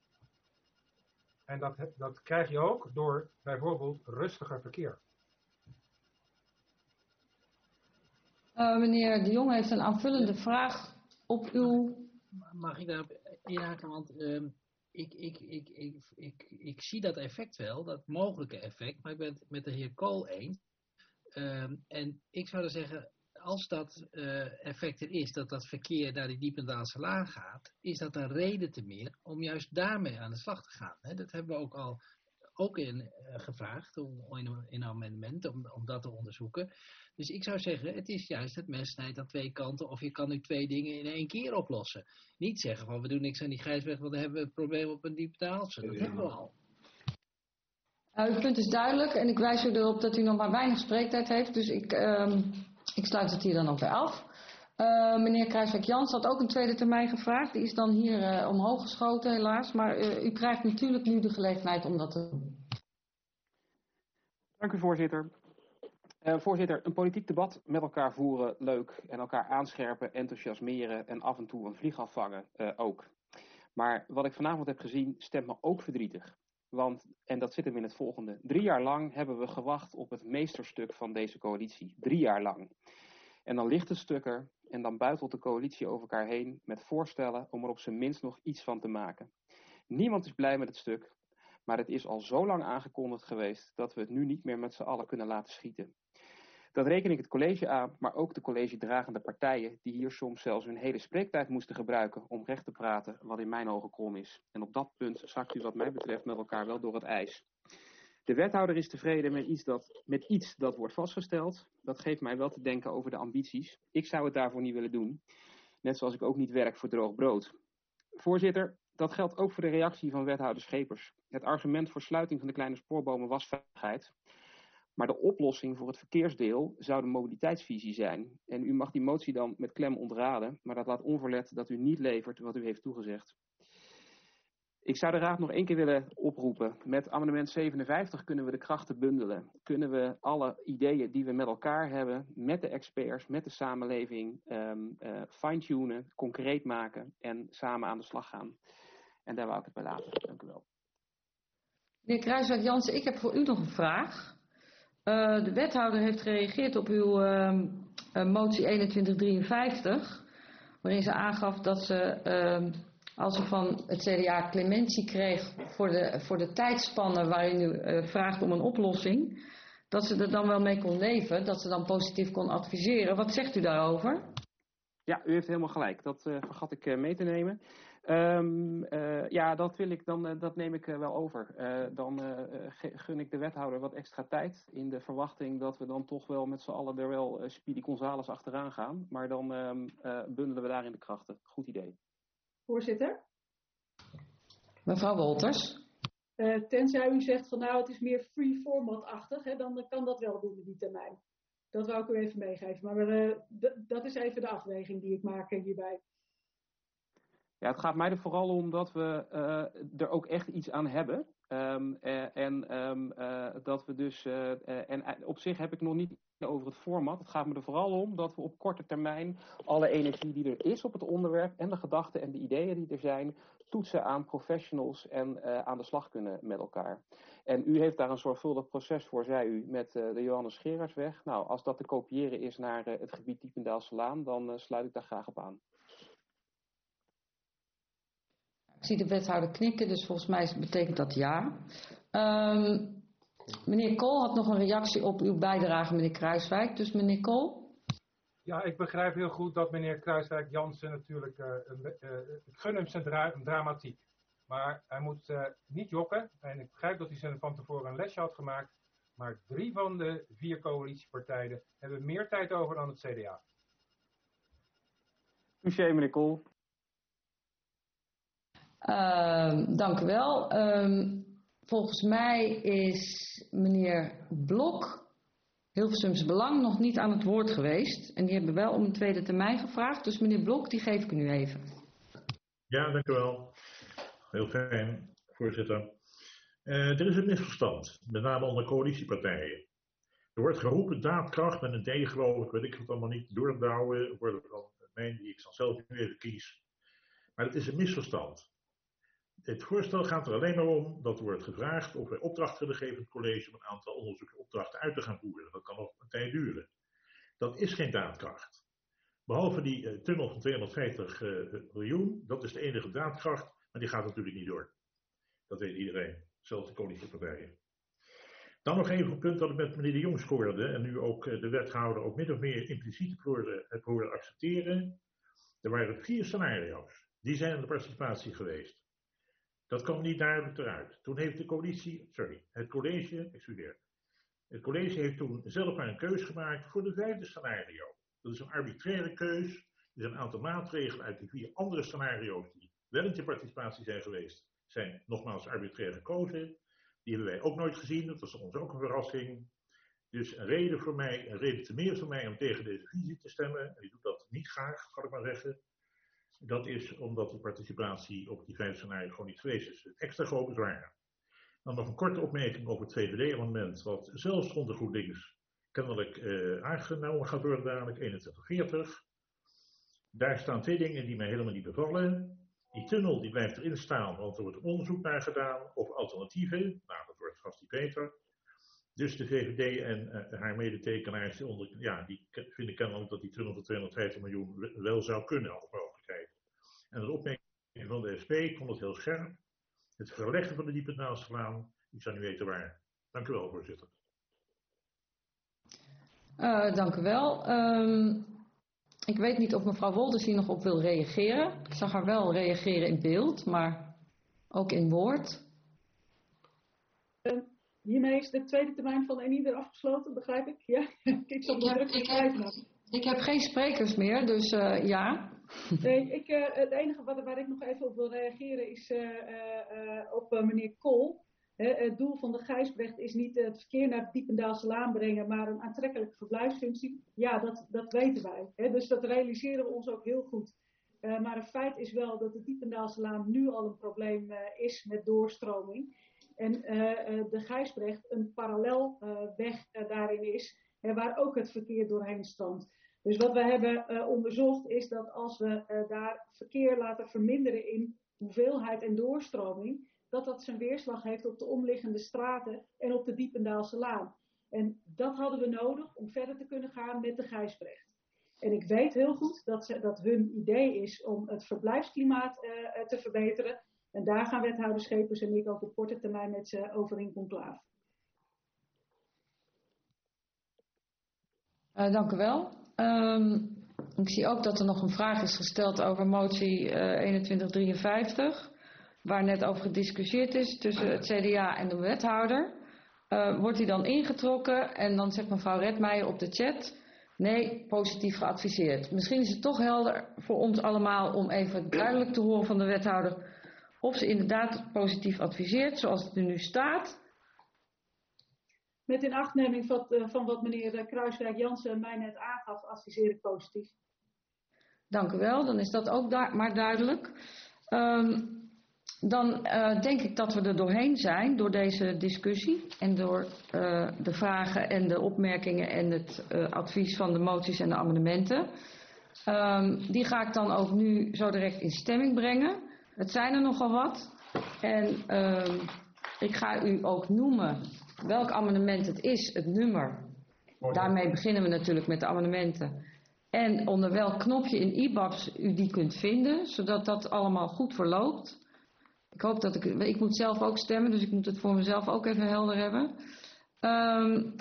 En dat, dat krijg je ook door bijvoorbeeld rustiger verkeer. Uh, meneer De Jong heeft een aanvullende vraag op uw... Mag ik daarop inhaken? Want uh, ik, ik, ik, ik, ik, ik zie dat effect wel, dat mogelijke effect, maar ik ben het met de heer Kool eens. Uh, en ik zou dan zeggen, als dat uh, effect er is, dat dat verkeer naar die Diependaalse Laan gaat, is dat een reden te meer om juist daarmee aan de slag te gaan. Hè? Dat hebben we ook al ook in, uh, gevraagd om, in, een, in een amendement om, om dat te onderzoeken. Dus ik zou zeggen, het is juist het mes snijdt aan twee kanten of je kan nu twee dingen in één keer oplossen. Niet zeggen van we doen niks aan die Gijsweg, want dan hebben we het probleem op een Diependaalse. Dat hebben we al. Uh, uw punt is duidelijk en ik wijs u erop dat u nog maar weinig spreektijd heeft, dus ik... Uh... Ik sluit het hier dan ook weer af. Uh, meneer Kruijswijk-Jans had ook een tweede termijn gevraagd. Die is dan hier uh, omhoog geschoten helaas. Maar uh, u krijgt natuurlijk nu de gelegenheid om dat te doen. Dank u voorzitter. Uh, voorzitter, een politiek debat met elkaar voeren, leuk. En elkaar aanscherpen, enthousiasmeren en af en toe een vlieg afvangen, uh, ook. Maar wat ik vanavond heb gezien stemt me ook verdrietig. Want, en dat zit hem in het volgende, drie jaar lang hebben we gewacht op het meesterstuk van deze coalitie. Drie jaar lang. En dan ligt het stuk er en dan buitelt de coalitie over elkaar heen met voorstellen om er op zijn minst nog iets van te maken. Niemand is blij met het stuk, maar het is al zo lang aangekondigd geweest dat we het nu niet meer met z'n allen kunnen laten schieten. Dat reken ik het college aan, maar ook de collegedragende partijen die hier soms zelfs hun hele spreektijd moesten gebruiken om recht te praten, wat in mijn ogen krom is. En op dat punt zakt u wat mij betreft met elkaar wel door het ijs. De wethouder is tevreden met iets, dat, met iets dat wordt vastgesteld. Dat geeft mij wel te denken over de ambities. Ik zou het daarvoor niet willen doen. Net zoals ik ook niet werk voor droog brood. Voorzitter, dat geldt ook voor de reactie van wethouder Schepers. Het argument voor sluiting van de kleine spoorbomen was veiligheid. Maar de oplossing voor het verkeersdeel zou de mobiliteitsvisie zijn. En u mag die motie dan met klem ontraden, maar dat laat onverlet dat u niet levert wat u heeft toegezegd. Ik zou de raad nog één keer willen oproepen. Met amendement zevenenvijftig kunnen we de krachten bundelen. Kunnen we alle ideeën die we met elkaar hebben, met de experts, met de samenleving, um, uh, fine-tunen, concreet maken en samen aan de slag gaan. En daar wou ik het bij laten. Dank u wel. Meneer Kruijswijk-Jansen, ik heb voor u nog een vraag. Uh, de wethouder heeft gereageerd op uw uh, uh, motie eenentwintig drieënvijftig, waarin ze aangaf dat ze, uh, als ze van het C D A clementie kreeg voor de, voor de tijdspannen waarin u uh, vraagt om een oplossing, dat ze er dan wel mee kon leven, dat ze dan positief kon adviseren. Wat zegt u daarover? Ja, u heeft helemaal gelijk. Dat uh, vergat ik uh, mee te nemen. Um, uh, ja, dat wil ik dan, uh, dat neem ik uh, wel over. Uh, dan uh, gun ik de wethouder wat extra tijd in de verwachting dat we dan toch wel met z'n allen er wel uh, Speedy Gonzales achteraan gaan. Maar dan um, uh, bundelen we daarin de krachten. Goed idee. Voorzitter? Mevrouw Wolters? Uh, tenzij u zegt van nou het is meer free format-achtig, hè, dan kan dat wel doen in die termijn. Dat wou ik u even meegeven. Maar uh, d- dat is even de afweging die ik maak hierbij. Ja, het gaat mij er vooral om dat we uh, er ook echt iets aan hebben. Um, uh, en um, uh, dat we dus, uh, uh, en op zich heb ik nog niet over het format. Het gaat me er vooral om dat we op korte termijn alle energie die er is op het onderwerp en de gedachten en de ideeën die er zijn, toetsen aan professionals en uh, aan de slag kunnen met elkaar. En u heeft daar een zorgvuldig proces voor, zei u, met uh, de Johannes Gerardsweg. Nou, als dat te kopiëren is naar uh, het gebied Diependaalse Laan, dan uh, sluit ik daar graag op aan. Ik zie de wethouder knikken, dus volgens mij betekent dat ja. Um, meneer Kool had nog een reactie op uw bijdrage, meneer Kruijswijk. Dus meneer Kool? Ja, ik begrijp heel goed dat meneer Kruijswijk-Jansen natuurlijk, uh, uh, uh, ik gun hem zijn dra dramatiek. Maar hij moet uh, niet jokken. En ik begrijp dat hij zijn van tevoren een lesje had gemaakt. Maar drie van de vier coalitiepartijen hebben meer tijd over dan het C D A. Touché, meneer Kool. Uh, dank u wel. Um, volgens mij is meneer Blok, Hilversums Belang, nog niet aan het woord geweest. En die hebben wel om een tweede termijn gevraagd. Dus meneer Blok, die geef ik u nu even. Ja, dank u wel. Heel fijn, voorzitter. Uh, er is een misverstand, met name onder coalitiepartijen. Er wordt geroepen daadkracht met een D geloof ik, weet ik het allemaal niet, doordouwen, worden van mijn die ik dan zelf nu even kies. Maar het is een misverstand. Het voorstel gaat er alleen maar om dat er wordt gevraagd of wij opdracht willen geven aan het college om een aantal onderzoeksopdrachten uit te gaan voeren. Dat kan nog een tijd duren. Dat is geen daadkracht. Behalve die uh, tunnel van tweehonderdvijftig uh, miljoen, dat is de enige daadkracht, maar die gaat natuurlijk niet door. Dat weet iedereen, zelfs de coalitiepartijen. Dan nog even een punt dat ik met meneer De Jong scoorde en nu ook uh, de wethouder ook min of meer impliciet heb horen accepteren. Er waren vier scenario's, die zijn in de participatie geweest. Dat kwam niet duidelijk eruit. Toen heeft de coalitie, sorry, het college, excuseer. Het college heeft toen zelf maar een keus gemaakt voor de vijfde scenario. Dat is een arbitraire keus. Er zijn een aantal maatregelen uit die vier andere scenario's die wel in de participatie zijn geweest, zijn nogmaals arbitrair gekozen. Die hebben wij ook nooit gezien, dat was ons ook een verrassing. Dus een reden voor mij, een reden te meer voor mij om tegen deze visie te stemmen, en ik doe dat niet graag, kan ik maar zeggen. Dat is omdat de participatie op die vijf scenario's gewoon niet geweest is. Het extra groot bezwaar. Dan nog een korte opmerking over het V V D-amendement, wat zelfs onder GroenLinks kennelijk uh, aangenomen gaat worden, dadelijk eenentwintig veertig. Daar staan twee dingen die mij helemaal niet bevallen. Die tunnel die blijft erin staan, want er wordt een onderzoek naar gedaan, of alternatieven. Nou, dat wordt vast niet beter. Dus de V V D en uh, haar medetekenaars, die, onder, ja, die vinden kennelijk dat die tunnel van tweehonderdvijftig miljoen wel zou kunnen als mogelijkheid. En de opmerking van de S P vond het heel scherp. Het verleggen van de Diependaalslaan, ik zou niet weten waar. Dank u wel, voorzitter. Uh, dank u wel. Um, ik weet niet of mevrouw Wolders hier nog op wil reageren. Ik zag haar wel reageren in beeld, maar ook in woord. Uh, hiermee is de tweede termijn van een ieder afgesloten, begrijp ik? Ja, ik zal ik heb, ik heb, ik heb geen sprekers meer, dus uh, ja. Nee, ik, uh, het enige wat, waar ik nog even op wil reageren is uh, uh, op uh, meneer Kool. He, het doel van de Gijsbrecht is niet uh, het verkeer naar het Diependaalslaan brengen, maar een aantrekkelijke verblijfsfunctie. Ja, dat, dat weten wij. He, dus dat realiseren we ons ook heel goed. Uh, maar het feit is wel dat de Diependaalslaan nu al een probleem uh, is met doorstroming. En uh, uh, de Gijsbrecht een parallelweg uh, uh, daarin is, uh, waar ook het verkeer doorheen stroomt. Dus wat we hebben uh, onderzocht is dat als we uh, daar verkeer laten verminderen in hoeveelheid en doorstroming, dat dat zijn weerslag heeft op de omliggende straten en op de Diependaalse Laan. En dat hadden we nodig om verder te kunnen gaan met de Gijsbrecht. En ik weet heel goed dat, ze, dat hun idee is om het verblijfsklimaat uh, te verbeteren. En daar gaan wethouder Schepers en ik ook op korte termijn met ze over in conclave. Uh, dank u wel. Um, ik zie ook dat er nog een vraag is gesteld over motie uh, eenentwintig drieënvijftig. Waar net over gediscussieerd is tussen het C D A en de wethouder. Uh, wordt die dan ingetrokken en dan zegt mevrouw Redmeijer op de chat, nee, positief geadviseerd. Misschien is het toch helder voor ons allemaal om even duidelijk te horen van de wethouder of ze inderdaad positief adviseert zoals het er nu staat. Met inachtneming van, uh, van wat meneer Kruiswijk-Jansen mij net aangaf, adviseer ik positief. Dank u wel, dan is dat ook du- maar duidelijk. Um, Dan uh, denk ik dat we er doorheen zijn door deze discussie en door uh, de vragen en de opmerkingen en het uh, advies van de moties en de amendementen. Um, die ga ik dan ook nu zo direct in stemming brengen. Het zijn er nogal wat. En um, ik ga u ook noemen welk amendement het is, het nummer. Daarmee beginnen we natuurlijk met de amendementen. En onder welk knopje in I B A B's u die kunt vinden, zodat dat allemaal goed verloopt. Ik hoop dat ik... Ik moet zelf ook stemmen, dus ik moet het voor mezelf ook even helder hebben. Um,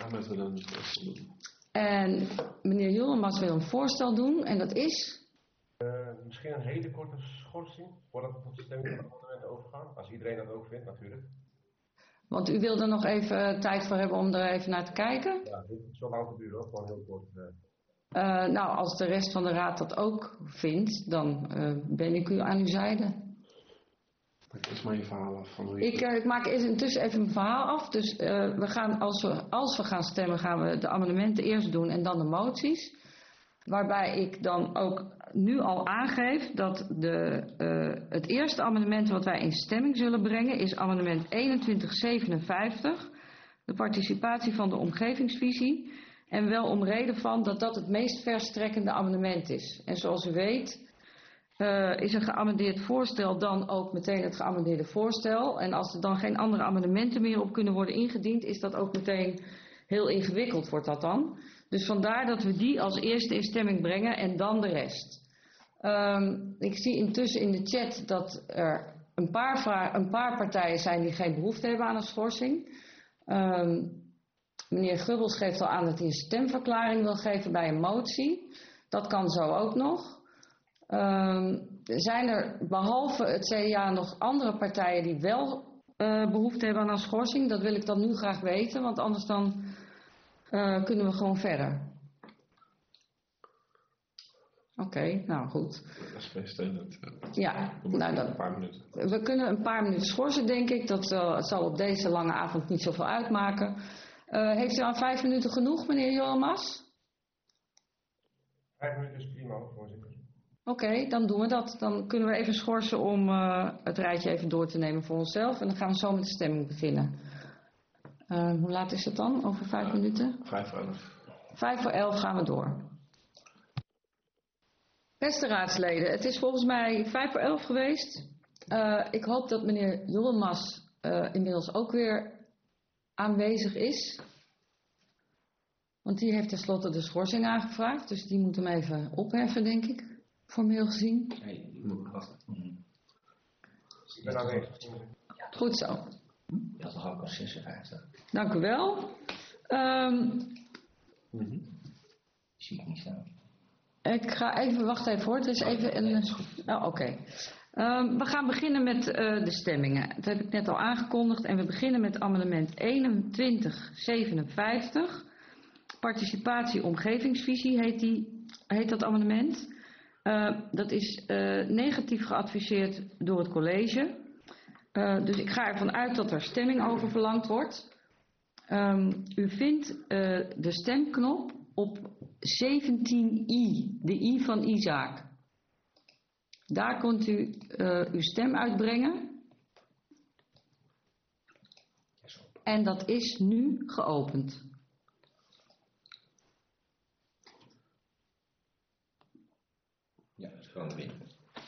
en meneer Jullemans wil een voorstel doen, en dat is... Uh, misschien een hele korte schorsing, voordat we tot de stemming van de amendementen overgaan. Als iedereen dat ook vindt, natuurlijk. Want u wil er nog even tijd voor hebben om er even naar te kijken? Ja, dit is wel lang te duren, gewoon heel kort. Uh. Uh, nou, als de rest van de raad dat ook vindt, dan uh, ben ik u aan uw zijde. Ik is mijn verhaal af. Van hoe ik, uh, ik maak eerst intussen even mijn verhaal af. Dus uh, we gaan, als, we, als we gaan stemmen, gaan we de amendementen eerst doen en dan de moties. Waarbij ik dan ook nu al aangeef dat de, uh, het eerste amendement wat wij in stemming zullen brengen is amendement eenentwintig zevenenvijftig. De participatie van de omgevingsvisie. En wel om reden van dat dat het meest verstrekkende amendement is. En zoals u weet uh, is een geamendeerd voorstel dan ook meteen het geamendeerde voorstel. En als er dan geen andere amendementen meer op kunnen worden ingediend, is dat ook meteen heel ingewikkeld, wordt dat dan. Dus vandaar dat we die als eerste in stemming brengen en dan de rest. Um, ik zie intussen in de chat dat er een paar, vra- een paar partijen zijn die geen behoefte hebben aan een schorsing. Um, meneer Gubbels geeft al aan dat hij een stemverklaring wil geven bij een motie. Dat kan zo ook nog. Um, zijn er behalve het C D A nog andere partijen die wel uh, behoefte hebben aan een schorsing? Dat wil ik dan nu graag weten, want anders dan uh, kunnen we gewoon verder. Oké, okay, nou goed. S P steunt het. Ja, nou dan, een paar minuten. We kunnen een paar minuten schorsen, denk ik. Dat uh, het zal op deze lange avond niet zoveel uitmaken. Uh, heeft u aan vijf minuten genoeg, meneer Joelmas? Vijf minuten is prima, voorzitter. Oké, okay, dan doen we dat. Dan kunnen we even schorsen om uh, het rijtje even door te nemen voor onszelf. En dan gaan we zo met de stemming beginnen. Uh, hoe laat is het dan? Over vijf uh, minuten? Vijf voor elf. Vijf voor elf gaan we door. Beste raadsleden, het is volgens mij vijf voor elf geweest. Uh, ik hoop dat meneer Joelmas uh, inmiddels ook weer aanwezig is. Want die heeft tenslotte de schorsing aangevraagd. Dus die moet hem even opheffen, denk ik. Formeel gezien. Nee, die moet wachten. Ik ben aanwezig. Goed zo. Je had toch ook al zesenvijftig? Dank u wel. Um, mm-hmm. Zie ik niet staan. Ik ga even, wacht even hoor. Er is even een. Oh, oké. Okay. Um, we gaan beginnen met uh, de stemmingen. Dat heb ik net al aangekondigd. En we beginnen met amendement eenentwintig zevenenvijftig. Participatie omgevingsvisie heet, die, heet dat amendement. Uh, dat is uh, negatief geadviseerd door het college. Uh, dus ik ga ervan uit dat er stemming over verlangd wordt. Um, u vindt uh, de stemknop op zeventien i, de i van Isaac. Daar kunt u uh, uw stem uitbrengen. En dat is nu geopend. Ja, dat is gewoon binnen.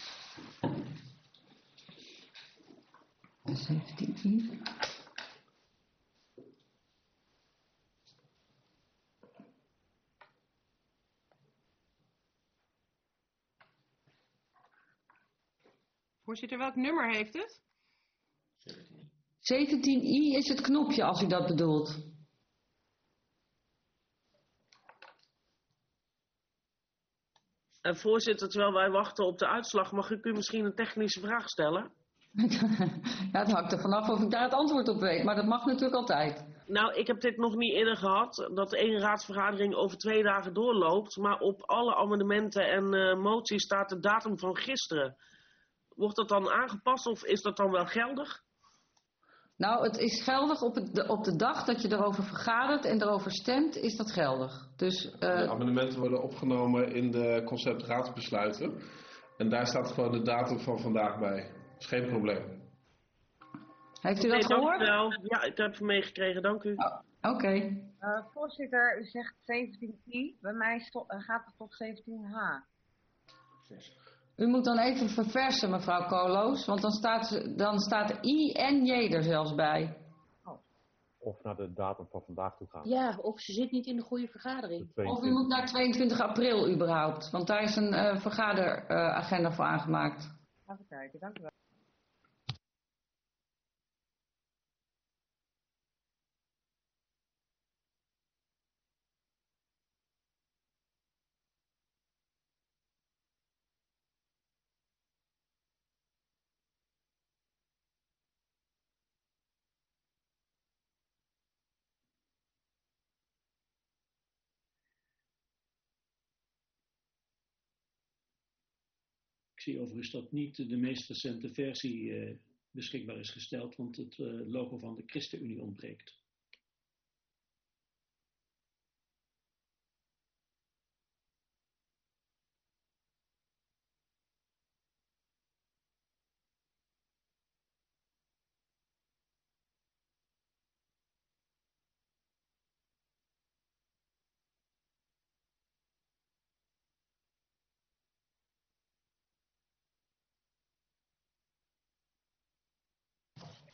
zeventien i. Voorzitter, welk nummer heeft het? zeventien i is het knopje, als u dat bedoelt. Uh, voorzitter, terwijl wij wachten op de uitslag, mag ik u misschien een technische vraag stellen? Ja, het hangt er vanaf of ik daar het antwoord op weet, maar dat mag natuurlijk altijd. Nou, ik heb dit nog niet eerder gehad, dat de ene raadsvergadering over twee dagen doorloopt, maar op alle amendementen en uh, moties staat de datum van gisteren. Wordt dat dan aangepast of is dat dan wel geldig? Nou, het is geldig op, het, op de dag dat je erover vergadert en erover stemt, is dat geldig. Dus, uh, de amendementen worden opgenomen in de concept-raadsbesluiten. En daar staat gewoon de datum van vandaag bij. Dat is geen probleem. Heeft u dat nee, gehoord? Dank u wel. Ja, ik heb het meegekregen. Dank u. Oh, Oké. Okay. Uh, voorzitter, u zegt zeventien i. Bij mij sto- uh, gaat het tot zeventien h. U moet dan even verversen, mevrouw Koolhoos, want dan staat, dan staat er I en J er zelfs bij. Oh. Of naar de datum van vandaag toe gaan. Ja, of ze zit niet in de goede vergadering. Of u moet naar tweeëntwintig april überhaupt, want daar is een uh, vergaderagenda uh, voor aangemaakt. Even kijken, dank u wel. Ik zie overigens dat niet de meest recente versie uh, beschikbaar is gesteld, want het uh, logo van de ChristenUnie ontbreekt.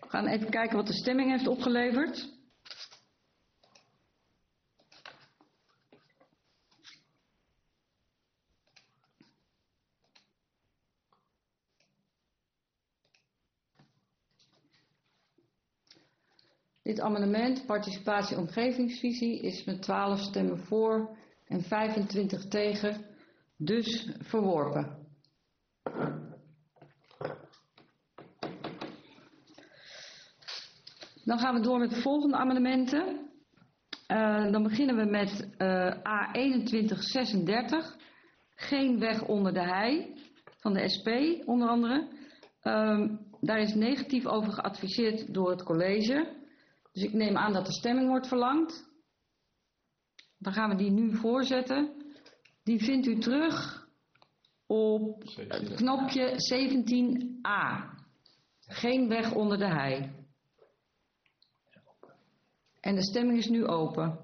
We gaan even kijken wat de stemming heeft opgeleverd. Dit amendement, participatie omgevingsvisie, is met twaalf stemmen voor en vijfentwintig tegen, dus verworpen. Dan gaan we door met de volgende amendementen. Uh, dan beginnen we met uh, A eenentwintig zesendertig, geen weg onder de hei, van de S P onder andere. Um, daar is negatief over geadviseerd door het college. Dus ik neem aan dat de stemming wordt verlangd. Dan gaan we die nu voorzetten. Die vindt u terug op het knopje zeventien a. Geen weg onder de hei. En de stemming is nu open.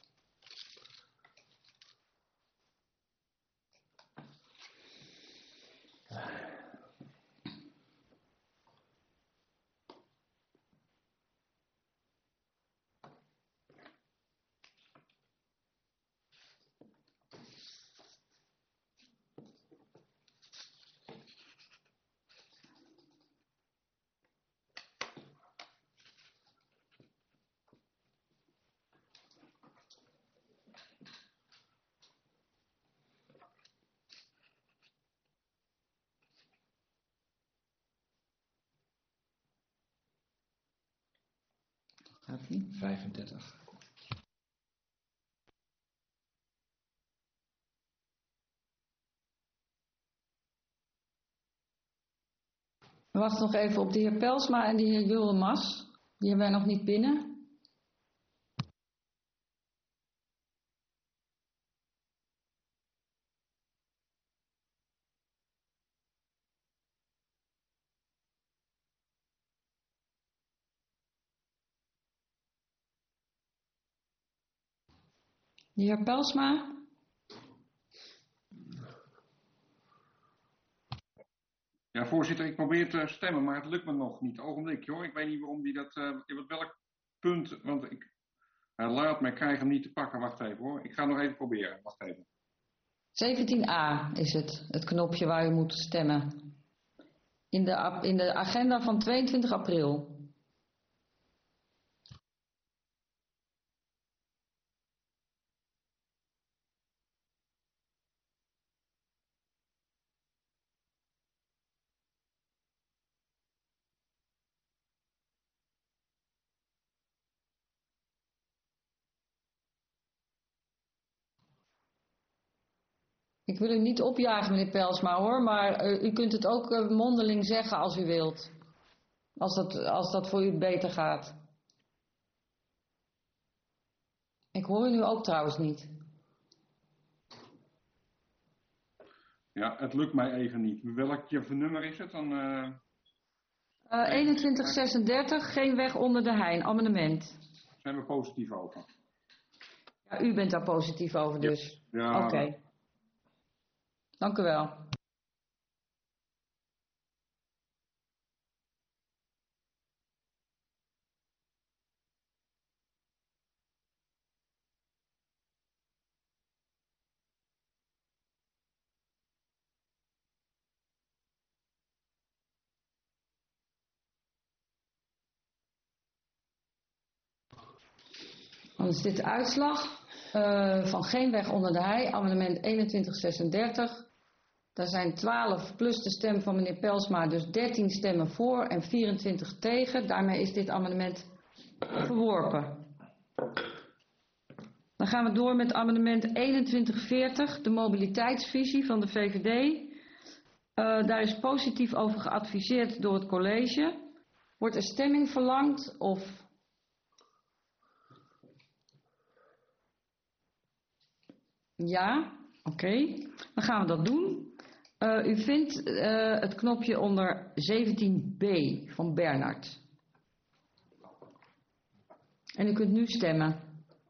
vijfendertig. We wachten nog even op de heer Pelsma en de heer Julmas. Die hebben wij nog niet binnen. De heer Pelsma. Ja, voorzitter, ik probeer te stemmen, maar het lukt me nog niet. Ogenblikje hoor, ik weet niet waarom die dat... Uh, welk punt, want ik, hij laat mij, krijg hem niet te pakken. Wacht even hoor, ik ga nog even proberen. Wacht even. zeventien a is het, het knopje waar u moet stemmen. In de, in de agenda van tweeëntwintig april. Ik wil u niet opjagen, meneer Pelsma, hoor, maar uh, u kunt het ook uh, mondeling zeggen als u wilt. Als dat, als dat voor u beter gaat. Ik hoor u nu ook trouwens niet. Ja, het lukt mij even niet. Welk nummer is het dan? Uh... Uh, eenentwintig zesendertig, geen weg onder de hei, amendement. Zijn we positief over? Ja, u bent daar positief over dus. Ja. Ja. Oké. Okay. Dank u wel. Dan is dit de uitslag uh, van geen weg onder de hei, amendement eenentwintig zesendertig. Daar zijn twaalf plus de stem van meneer Pelsma, dus dertien stemmen voor en vierentwintig tegen. Daarmee is dit amendement verworpen. Dan gaan we door met amendement eenentwintig veertig, de mobiliteitsvisie van de V V D. Uh, daar is positief over geadviseerd door het college. Wordt er stemming verlangd of... Ja, oké. Okay. Dan gaan we dat doen. Uh, u vindt uh, het knopje onder zeventien b van Bernhard. En u kunt nu stemmen.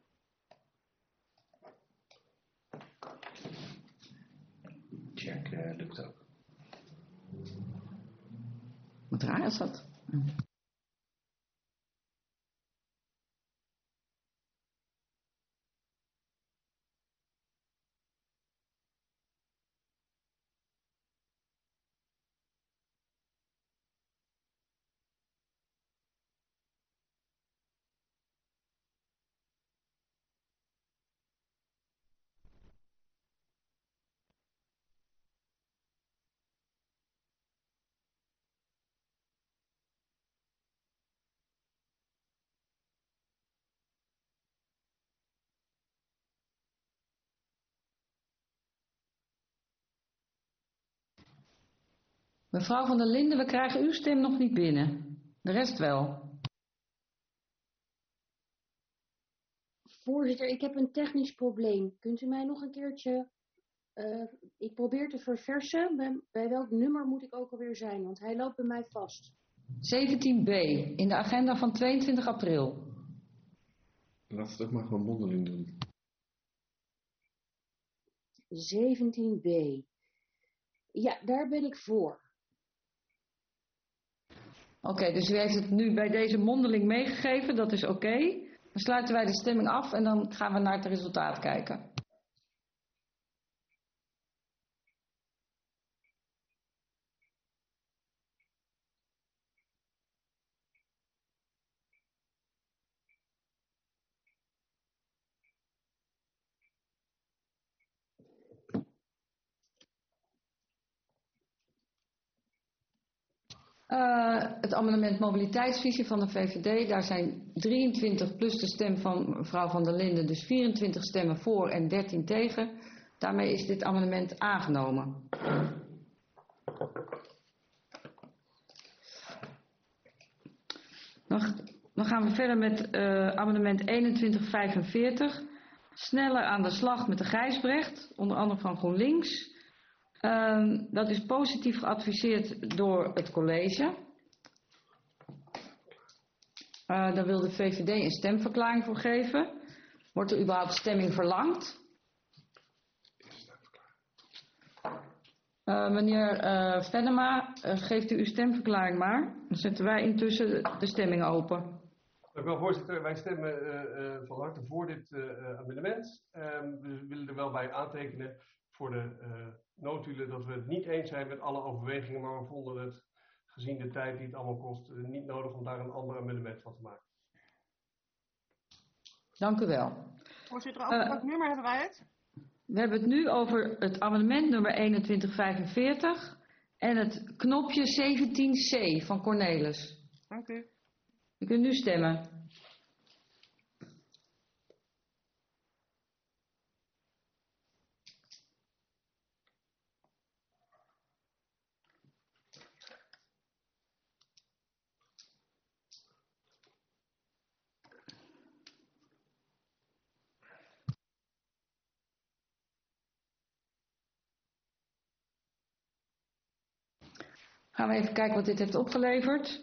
Check, uh, lukt ook. Wat raar is dat? Mevrouw van der Linden, we krijgen uw stem nog niet binnen. De rest wel. Voorzitter, ik heb een technisch probleem. Kunt u mij nog een keertje... Uh, ik probeer te verversen. Bij, bij welk nummer moet ik ook alweer zijn? Want hij loopt bij mij vast. zeventien b, in de agenda van tweeëntwintig april. Laat het ook maar gewoon mondeling doen. zeventien b. Ja, daar ben ik voor. Oké, okay, dus u heeft het nu bij deze mondeling meegegeven, dat is oké. Okay. Dan sluiten wij de stemming af en dan gaan we naar het resultaat kijken. Uh, het amendement mobiliteitsvisie van de V V D, daar zijn drieëntwintig plus de stem van mevrouw van der Linden, dus vierentwintig stemmen voor en dertien tegen. Daarmee is dit amendement aangenomen. Dan, dan gaan we verder met uh, amendement eenentwintig vijfenveertig. Sneller aan de slag met de Gijsbrecht, onder andere van GroenLinks. Uh, dat is positief geadviseerd door het college. Uh, daar wil de V V D een stemverklaring voor geven. Wordt er überhaupt stemming verlangd? Uh, meneer uh, Venema, uh, geeft u uw stemverklaring maar. Dan zetten wij intussen de stemming open. Dank u wel, voorzitter. Wij stemmen uh, uh, van harte voor dit uh, amendement. Uh, we willen er wel bij aantekenen voor de uh, notulen dat we het niet eens zijn met alle overwegingen, maar we vonden het, gezien de tijd die het allemaal kost, uh, niet nodig om daar een ander amendement van te maken. Dank u wel. Voorzitter, over uh, welk nummer hebben wij het? We hebben het nu over het amendement nummer eenentwintig vijfenveertig en het knopje zeventien c van Cornelis. Dank u. U kunt nu stemmen. Gaan we even kijken wat dit heeft opgeleverd.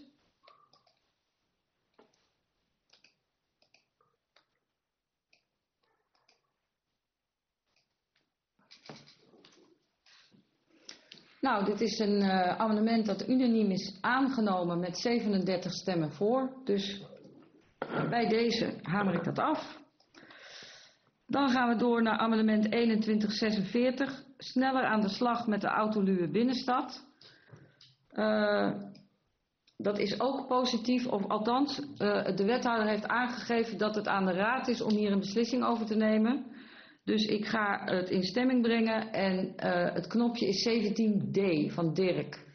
Nou, dit is een uh, amendement dat unaniem is aangenomen met zevenendertig stemmen voor. Dus bij deze hamer ik dat af. Dan gaan we door naar amendement eenentwintig zesenveertig. Sneller aan de slag met de autoluwe binnenstad. Uh, dat is ook positief, of althans, uh, de wethouder heeft aangegeven dat het aan de raad is om hier een beslissing over te nemen. Dus ik ga het in stemming brengen en uh, het knopje is zeventien d van Dirk.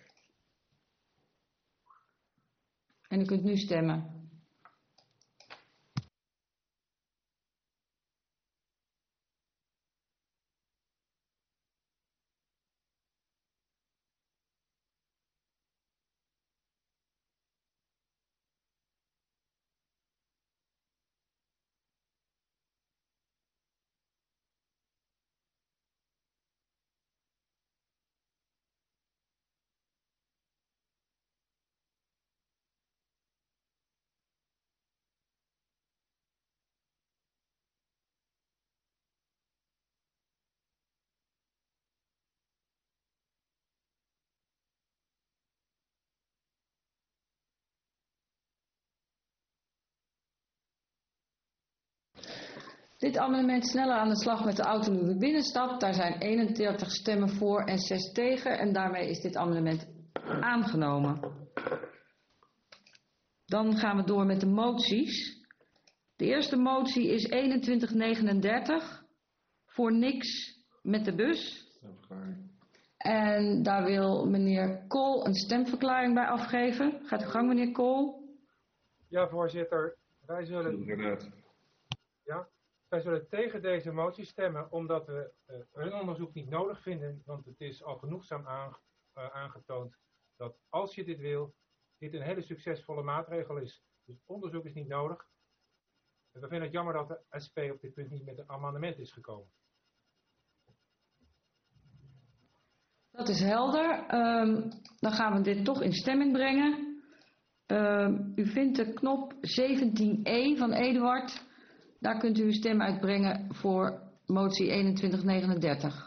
En u kunt nu stemmen. Dit amendement sneller aan de slag met de autoluwe binnenstad. Daar zijn eenendertig stemmen voor en zes tegen. En daarmee is dit amendement aangenomen. Dan gaan we door met de moties. De eerste motie is eenentwintig negenendertig. Voor niks met de bus. En daar wil meneer Kool een stemverklaring bij afgeven. Gaat uw gang, meneer Kool. Ja, voorzitter. Wij zullen... Ja? Wij zullen tegen deze motie stemmen omdat we uh, een onderzoek niet nodig vinden, want het is al genoegzaam aange, uh, aangetoond dat als je dit wil, dit een hele succesvolle maatregel is. Dus onderzoek is niet nodig. En we vinden het jammer dat de S P op dit punt niet met een amendement is gekomen. Dat is helder. Um, dan gaan we dit toch in stemming brengen. Um, u vindt de knop zeventien e van Eduard. Daar kunt u uw stem uitbrengen voor motie eenentwintig negenendertig.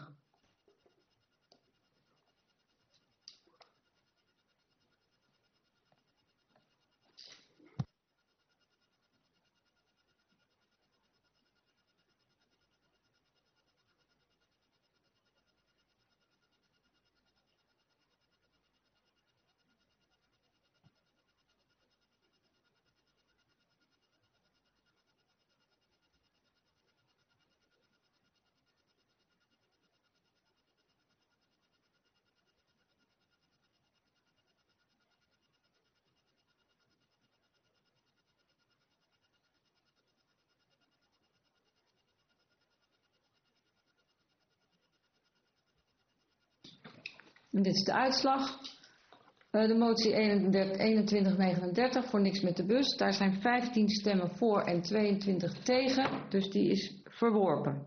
En dit is de uitslag. Uh, de motie eenentwintig negenendertig voor niks met de bus. Daar zijn vijftien stemmen voor en tweeëntwintig tegen. Dus die is verworpen.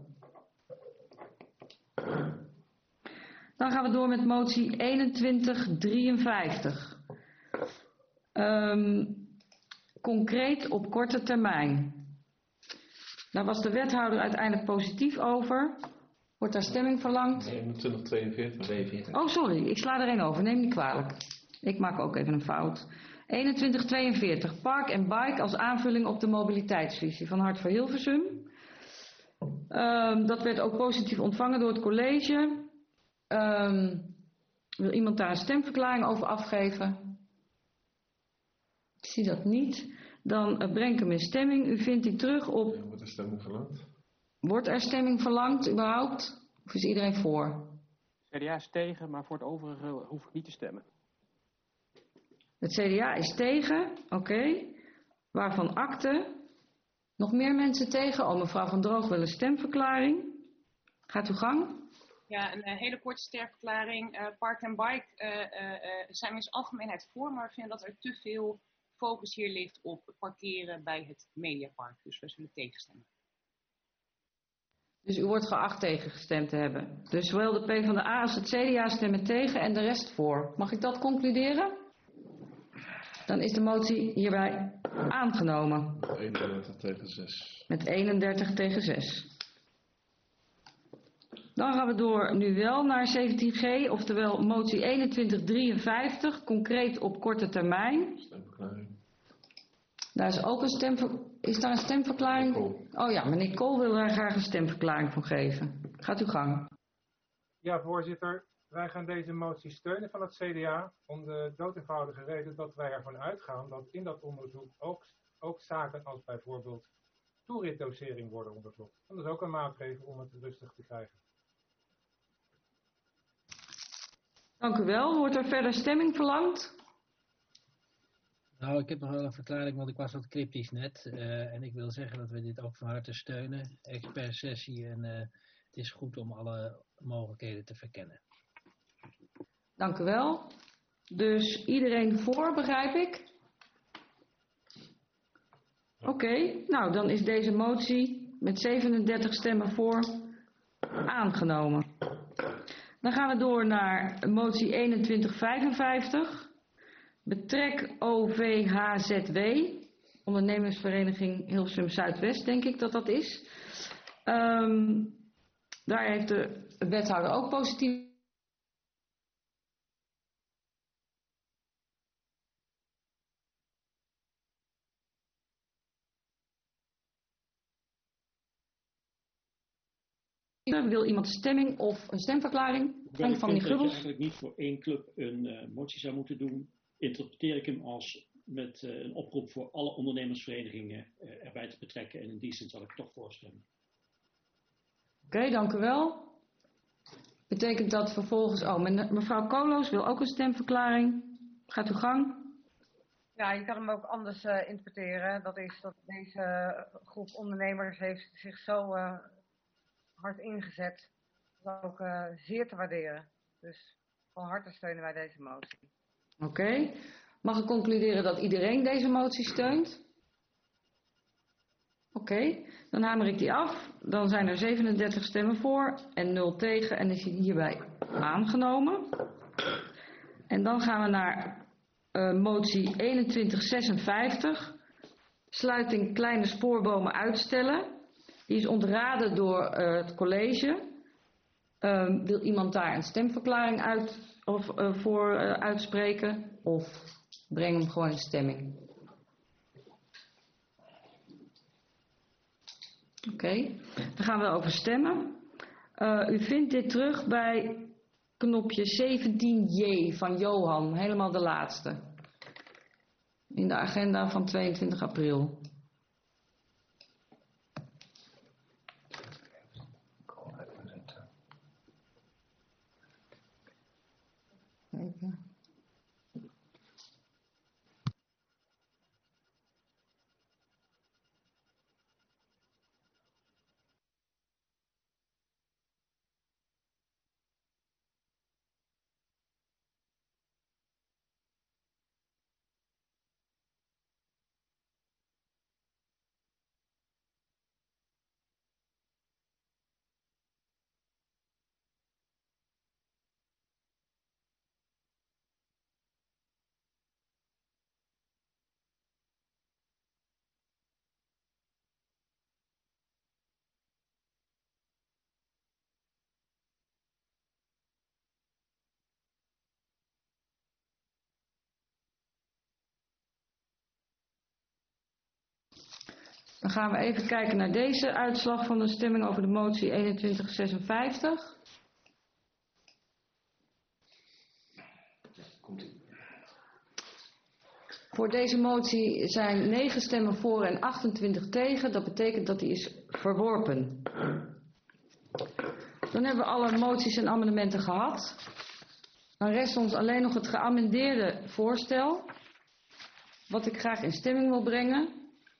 Dan gaan we door met motie eenentwintig drieënvijftig. Um, concreet op korte termijn. Daar was de wethouder uiteindelijk positief over. Wordt daar stemming verlangd? eenentwintig tweeënveertig. Oh, sorry, ik sla er één over. Neem niet kwalijk. Ik maak ook even een fout. eenentwintig tweeënveertig. Park en bike als aanvulling op de mobiliteitsvisie van Hart voor Hilversum. Um, dat werd ook positief ontvangen door het college. Um, wil iemand daar een stemverklaring over afgeven? Ik zie dat niet. Dan uh, breng ik hem in stemming. U vindt die terug op... Ja, wordt er stemming verlangd? Wordt er stemming verlangd überhaupt? Of is iedereen voor? C D A is tegen, maar voor het overige hoef ik niet te stemmen. Het C D A is tegen, oké. Okay. Waarvan akte? Nog meer mensen tegen? Oh, mevrouw Van Droog wil een stemverklaring. Gaat uw gang. Ja, een, een hele korte sterverklaring. Uh, Park en Bike uh, uh, uh, zijn we in zijn algemeenheid voor, maar we vinden dat er te veel focus hier ligt op parkeren bij het Mediapark. Dus we zullen tegenstemmen. Dus u wordt geacht tegengestemd te hebben. Dus zowel de PvdA als het C D A stemmen tegen en de rest voor. Mag ik dat concluderen? Dan is de motie hierbij aangenomen. eenendertig tegen zes. Met eenendertig tegen zes. Dan gaan we door nu wel naar zeventien G, oftewel motie eenentwintig drieënvijftig, concreet op korte termijn. Stemverklaring. Daar is ook een stemver... Is daar een stemverklaring? Oh ja, meneer Kool wil daar graag een stemverklaring voor geven. Gaat uw gang. Ja, voorzitter. Wij gaan deze motie steunen van het C D A om de doodeenvoudige reden dat wij ervan uitgaan dat in dat onderzoek ook, ook zaken als bijvoorbeeld toeritdosering worden onderzocht. En dat is ook een maatregel om het rustig te krijgen. Dank u wel. Wordt er verder stemming verlangd? Nou, ik heb nog wel een verklaring, want ik was wat cryptisch net. Uh, en ik wil zeggen dat we dit ook van harte steunen. Expertsessie en uh, het is goed om alle mogelijkheden te verkennen. Dank u wel. Dus iedereen voor, begrijp ik? Oké, okay, nou dan is deze motie met zevenendertig stemmen voor aangenomen. Dan gaan we door naar motie eenentwintig vijfenvijftig. Betrek O V H Z W, ondernemersvereniging Hilversum Zuidwest, denk ik dat dat is. Um, daar heeft de wethouder ook positief. Wil iemand stemming of een stemverklaring? Hoewel ik vind dat je eigenlijk niet voor één club een uh, motie zou moeten doen, interpreteer ik hem als met uh, een oproep voor alle ondernemersverenigingen uh, erbij te betrekken. En in die zin zal ik toch voorstemmen. Oké, okay, dank u wel. Betekent dat vervolgens... Oh, mevrouw Koolhoos wil ook een stemverklaring. Gaat uw gang. Ja, je kan hem ook anders uh, interpreteren. Dat is dat deze groep ondernemers heeft zich zo uh, hard ingezet. Dat is ook uh, zeer te waarderen. Dus van harte steunen wij deze motie. Oké. Okay. Mag ik concluderen dat iedereen deze motie steunt? Oké, okay. Dan hamer ik die af. Dan zijn er zevenendertig stemmen voor en nul tegen en is die hierbij aangenomen. En dan gaan we naar uh, motie eenentwintig zesenvijftig. Sluiting kleine spoorbomen uitstellen. Die is ontraden door uh, het college. Uh, wil iemand daar een stemverklaring uit, of, uh, voor uh, uitspreken? Of breng hem gewoon in stemming? Oké, okay. Dan gaan we over stemmen. Uh, u vindt dit terug bij knopje zeventien J van Johan, helemaal de laatste. In de agenda van tweeëntwintig april. Even. Dan gaan we even kijken naar deze uitslag van de stemming over de motie eenentwintig zesenvijftig. Voor deze motie zijn negen stemmen voor en achtentwintig tegen. Dat betekent dat die is verworpen. Dan hebben we alle moties en amendementen gehad. Dan rest ons alleen nog het geamendeerde voorstel. Wat ik graag in stemming wil brengen.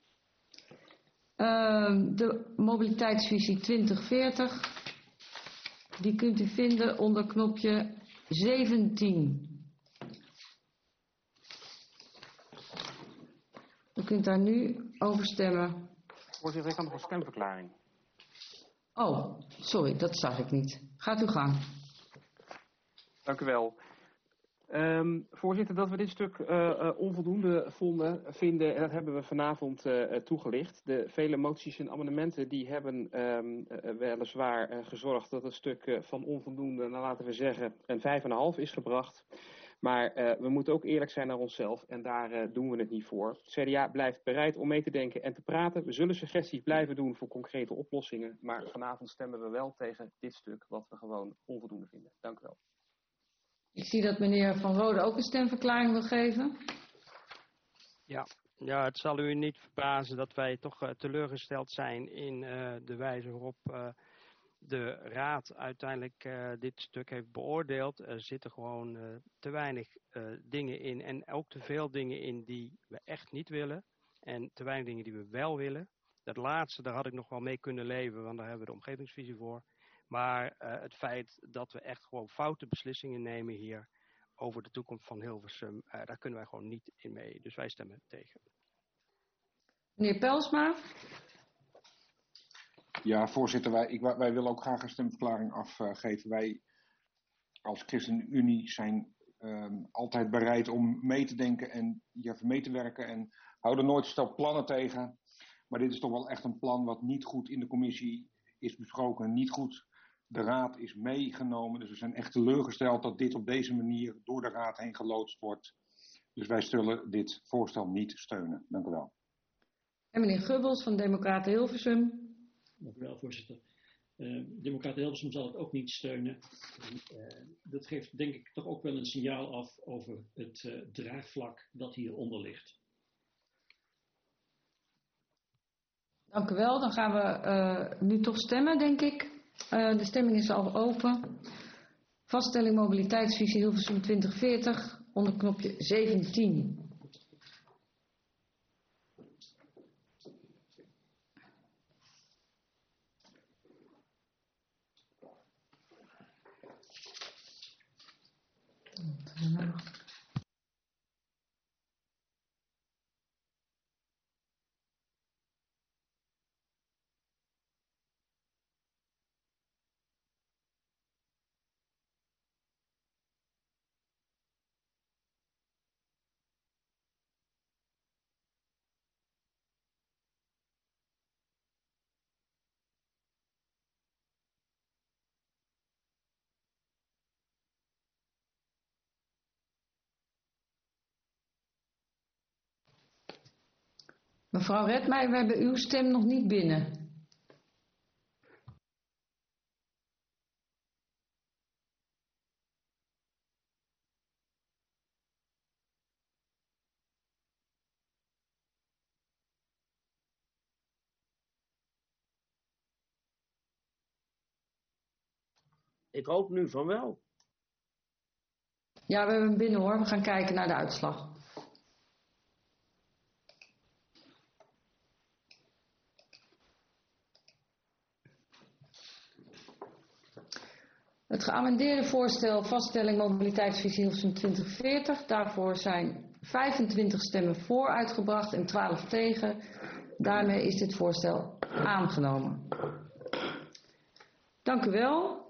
Uh, de mobiliteitsvisie twintig veertig. Die kunt u vinden onder knopje zeventien. U kunt daar nu over stemmen. Voorzitter, ik had nog een stemverklaring. Oh, sorry, dat zag ik niet. Gaat uw gang. Dank u wel. Um, voorzitter, dat we dit stuk uh, uh, onvoldoende vonden, vinden, en dat hebben we vanavond uh, toegelicht. De vele moties en amendementen die hebben um, uh, weliswaar uh, gezorgd dat het stuk uh, van onvoldoende, nou laten we zeggen, een vijf en een half is gebracht. Maar uh, we moeten ook eerlijk zijn naar onszelf en daar uh, doen we het niet voor. Het C D A blijft bereid om mee te denken en te praten. We zullen suggesties blijven doen voor concrete oplossingen. Maar vanavond stemmen we wel tegen dit stuk wat we gewoon onvoldoende vinden. Dank u wel. Ik zie dat meneer Van Rode ook een stemverklaring wil geven. Ja, ja, het zal u niet verbazen dat wij toch uh, teleurgesteld zijn in uh, de wijze waarop uh, de Raad uiteindelijk uh, dit stuk heeft beoordeeld. Er zitten gewoon uh, te weinig uh, dingen in en ook te veel dingen in die we echt niet willen. En te weinig dingen die we wel willen. Dat laatste, daar had ik nog wel mee kunnen leven, want daar hebben we de omgevingsvisie voor. Maar uh, het feit dat we echt gewoon foute beslissingen nemen hier over de toekomst van Hilversum, uh, daar kunnen wij gewoon niet in mee. Dus wij stemmen tegen. Meneer Pelsma. Ja, voorzitter, wij, ik, wij willen ook graag een stemverklaring afgeven. Wij als ChristenUnie zijn um, altijd bereid om mee te denken en ja, mee te werken en houden nooit stel plannen tegen. Maar dit is toch wel echt een plan wat niet goed in de commissie is besproken, niet goed. De raad is meegenomen, dus we zijn echt teleurgesteld dat dit op deze manier door de raad heen geloodst wordt. Dus wij zullen dit voorstel niet steunen. Dank u wel. En meneer Gubbels van Democraten Hilversum. Dank u wel, voorzitter. Uh, Democraten Hilversum zal het ook niet steunen. Uh, dat geeft denk ik toch ook wel een signaal af over het uh, draagvlak dat hieronder ligt. Dank u wel. Dan gaan we uh, nu toch stemmen, denk ik. Uh, de stemming is al open. Vaststelling mobiliteitsvisie Hilversum twintig veertig onder knopje zeventien. Mevrouw Redmeijer, we hebben uw stem nog niet binnen. Ik hoop nu van wel. Ja, we hebben hem binnen hoor. We gaan kijken naar de uitslag. Het geamendeerde voorstel vaststelling mobiliteitsvisie Hilversum twintig veertig. Daarvoor zijn vijfentwintig stemmen voor uitgebracht en twaalf tegen. Daarmee is dit voorstel aangenomen. Dank u wel.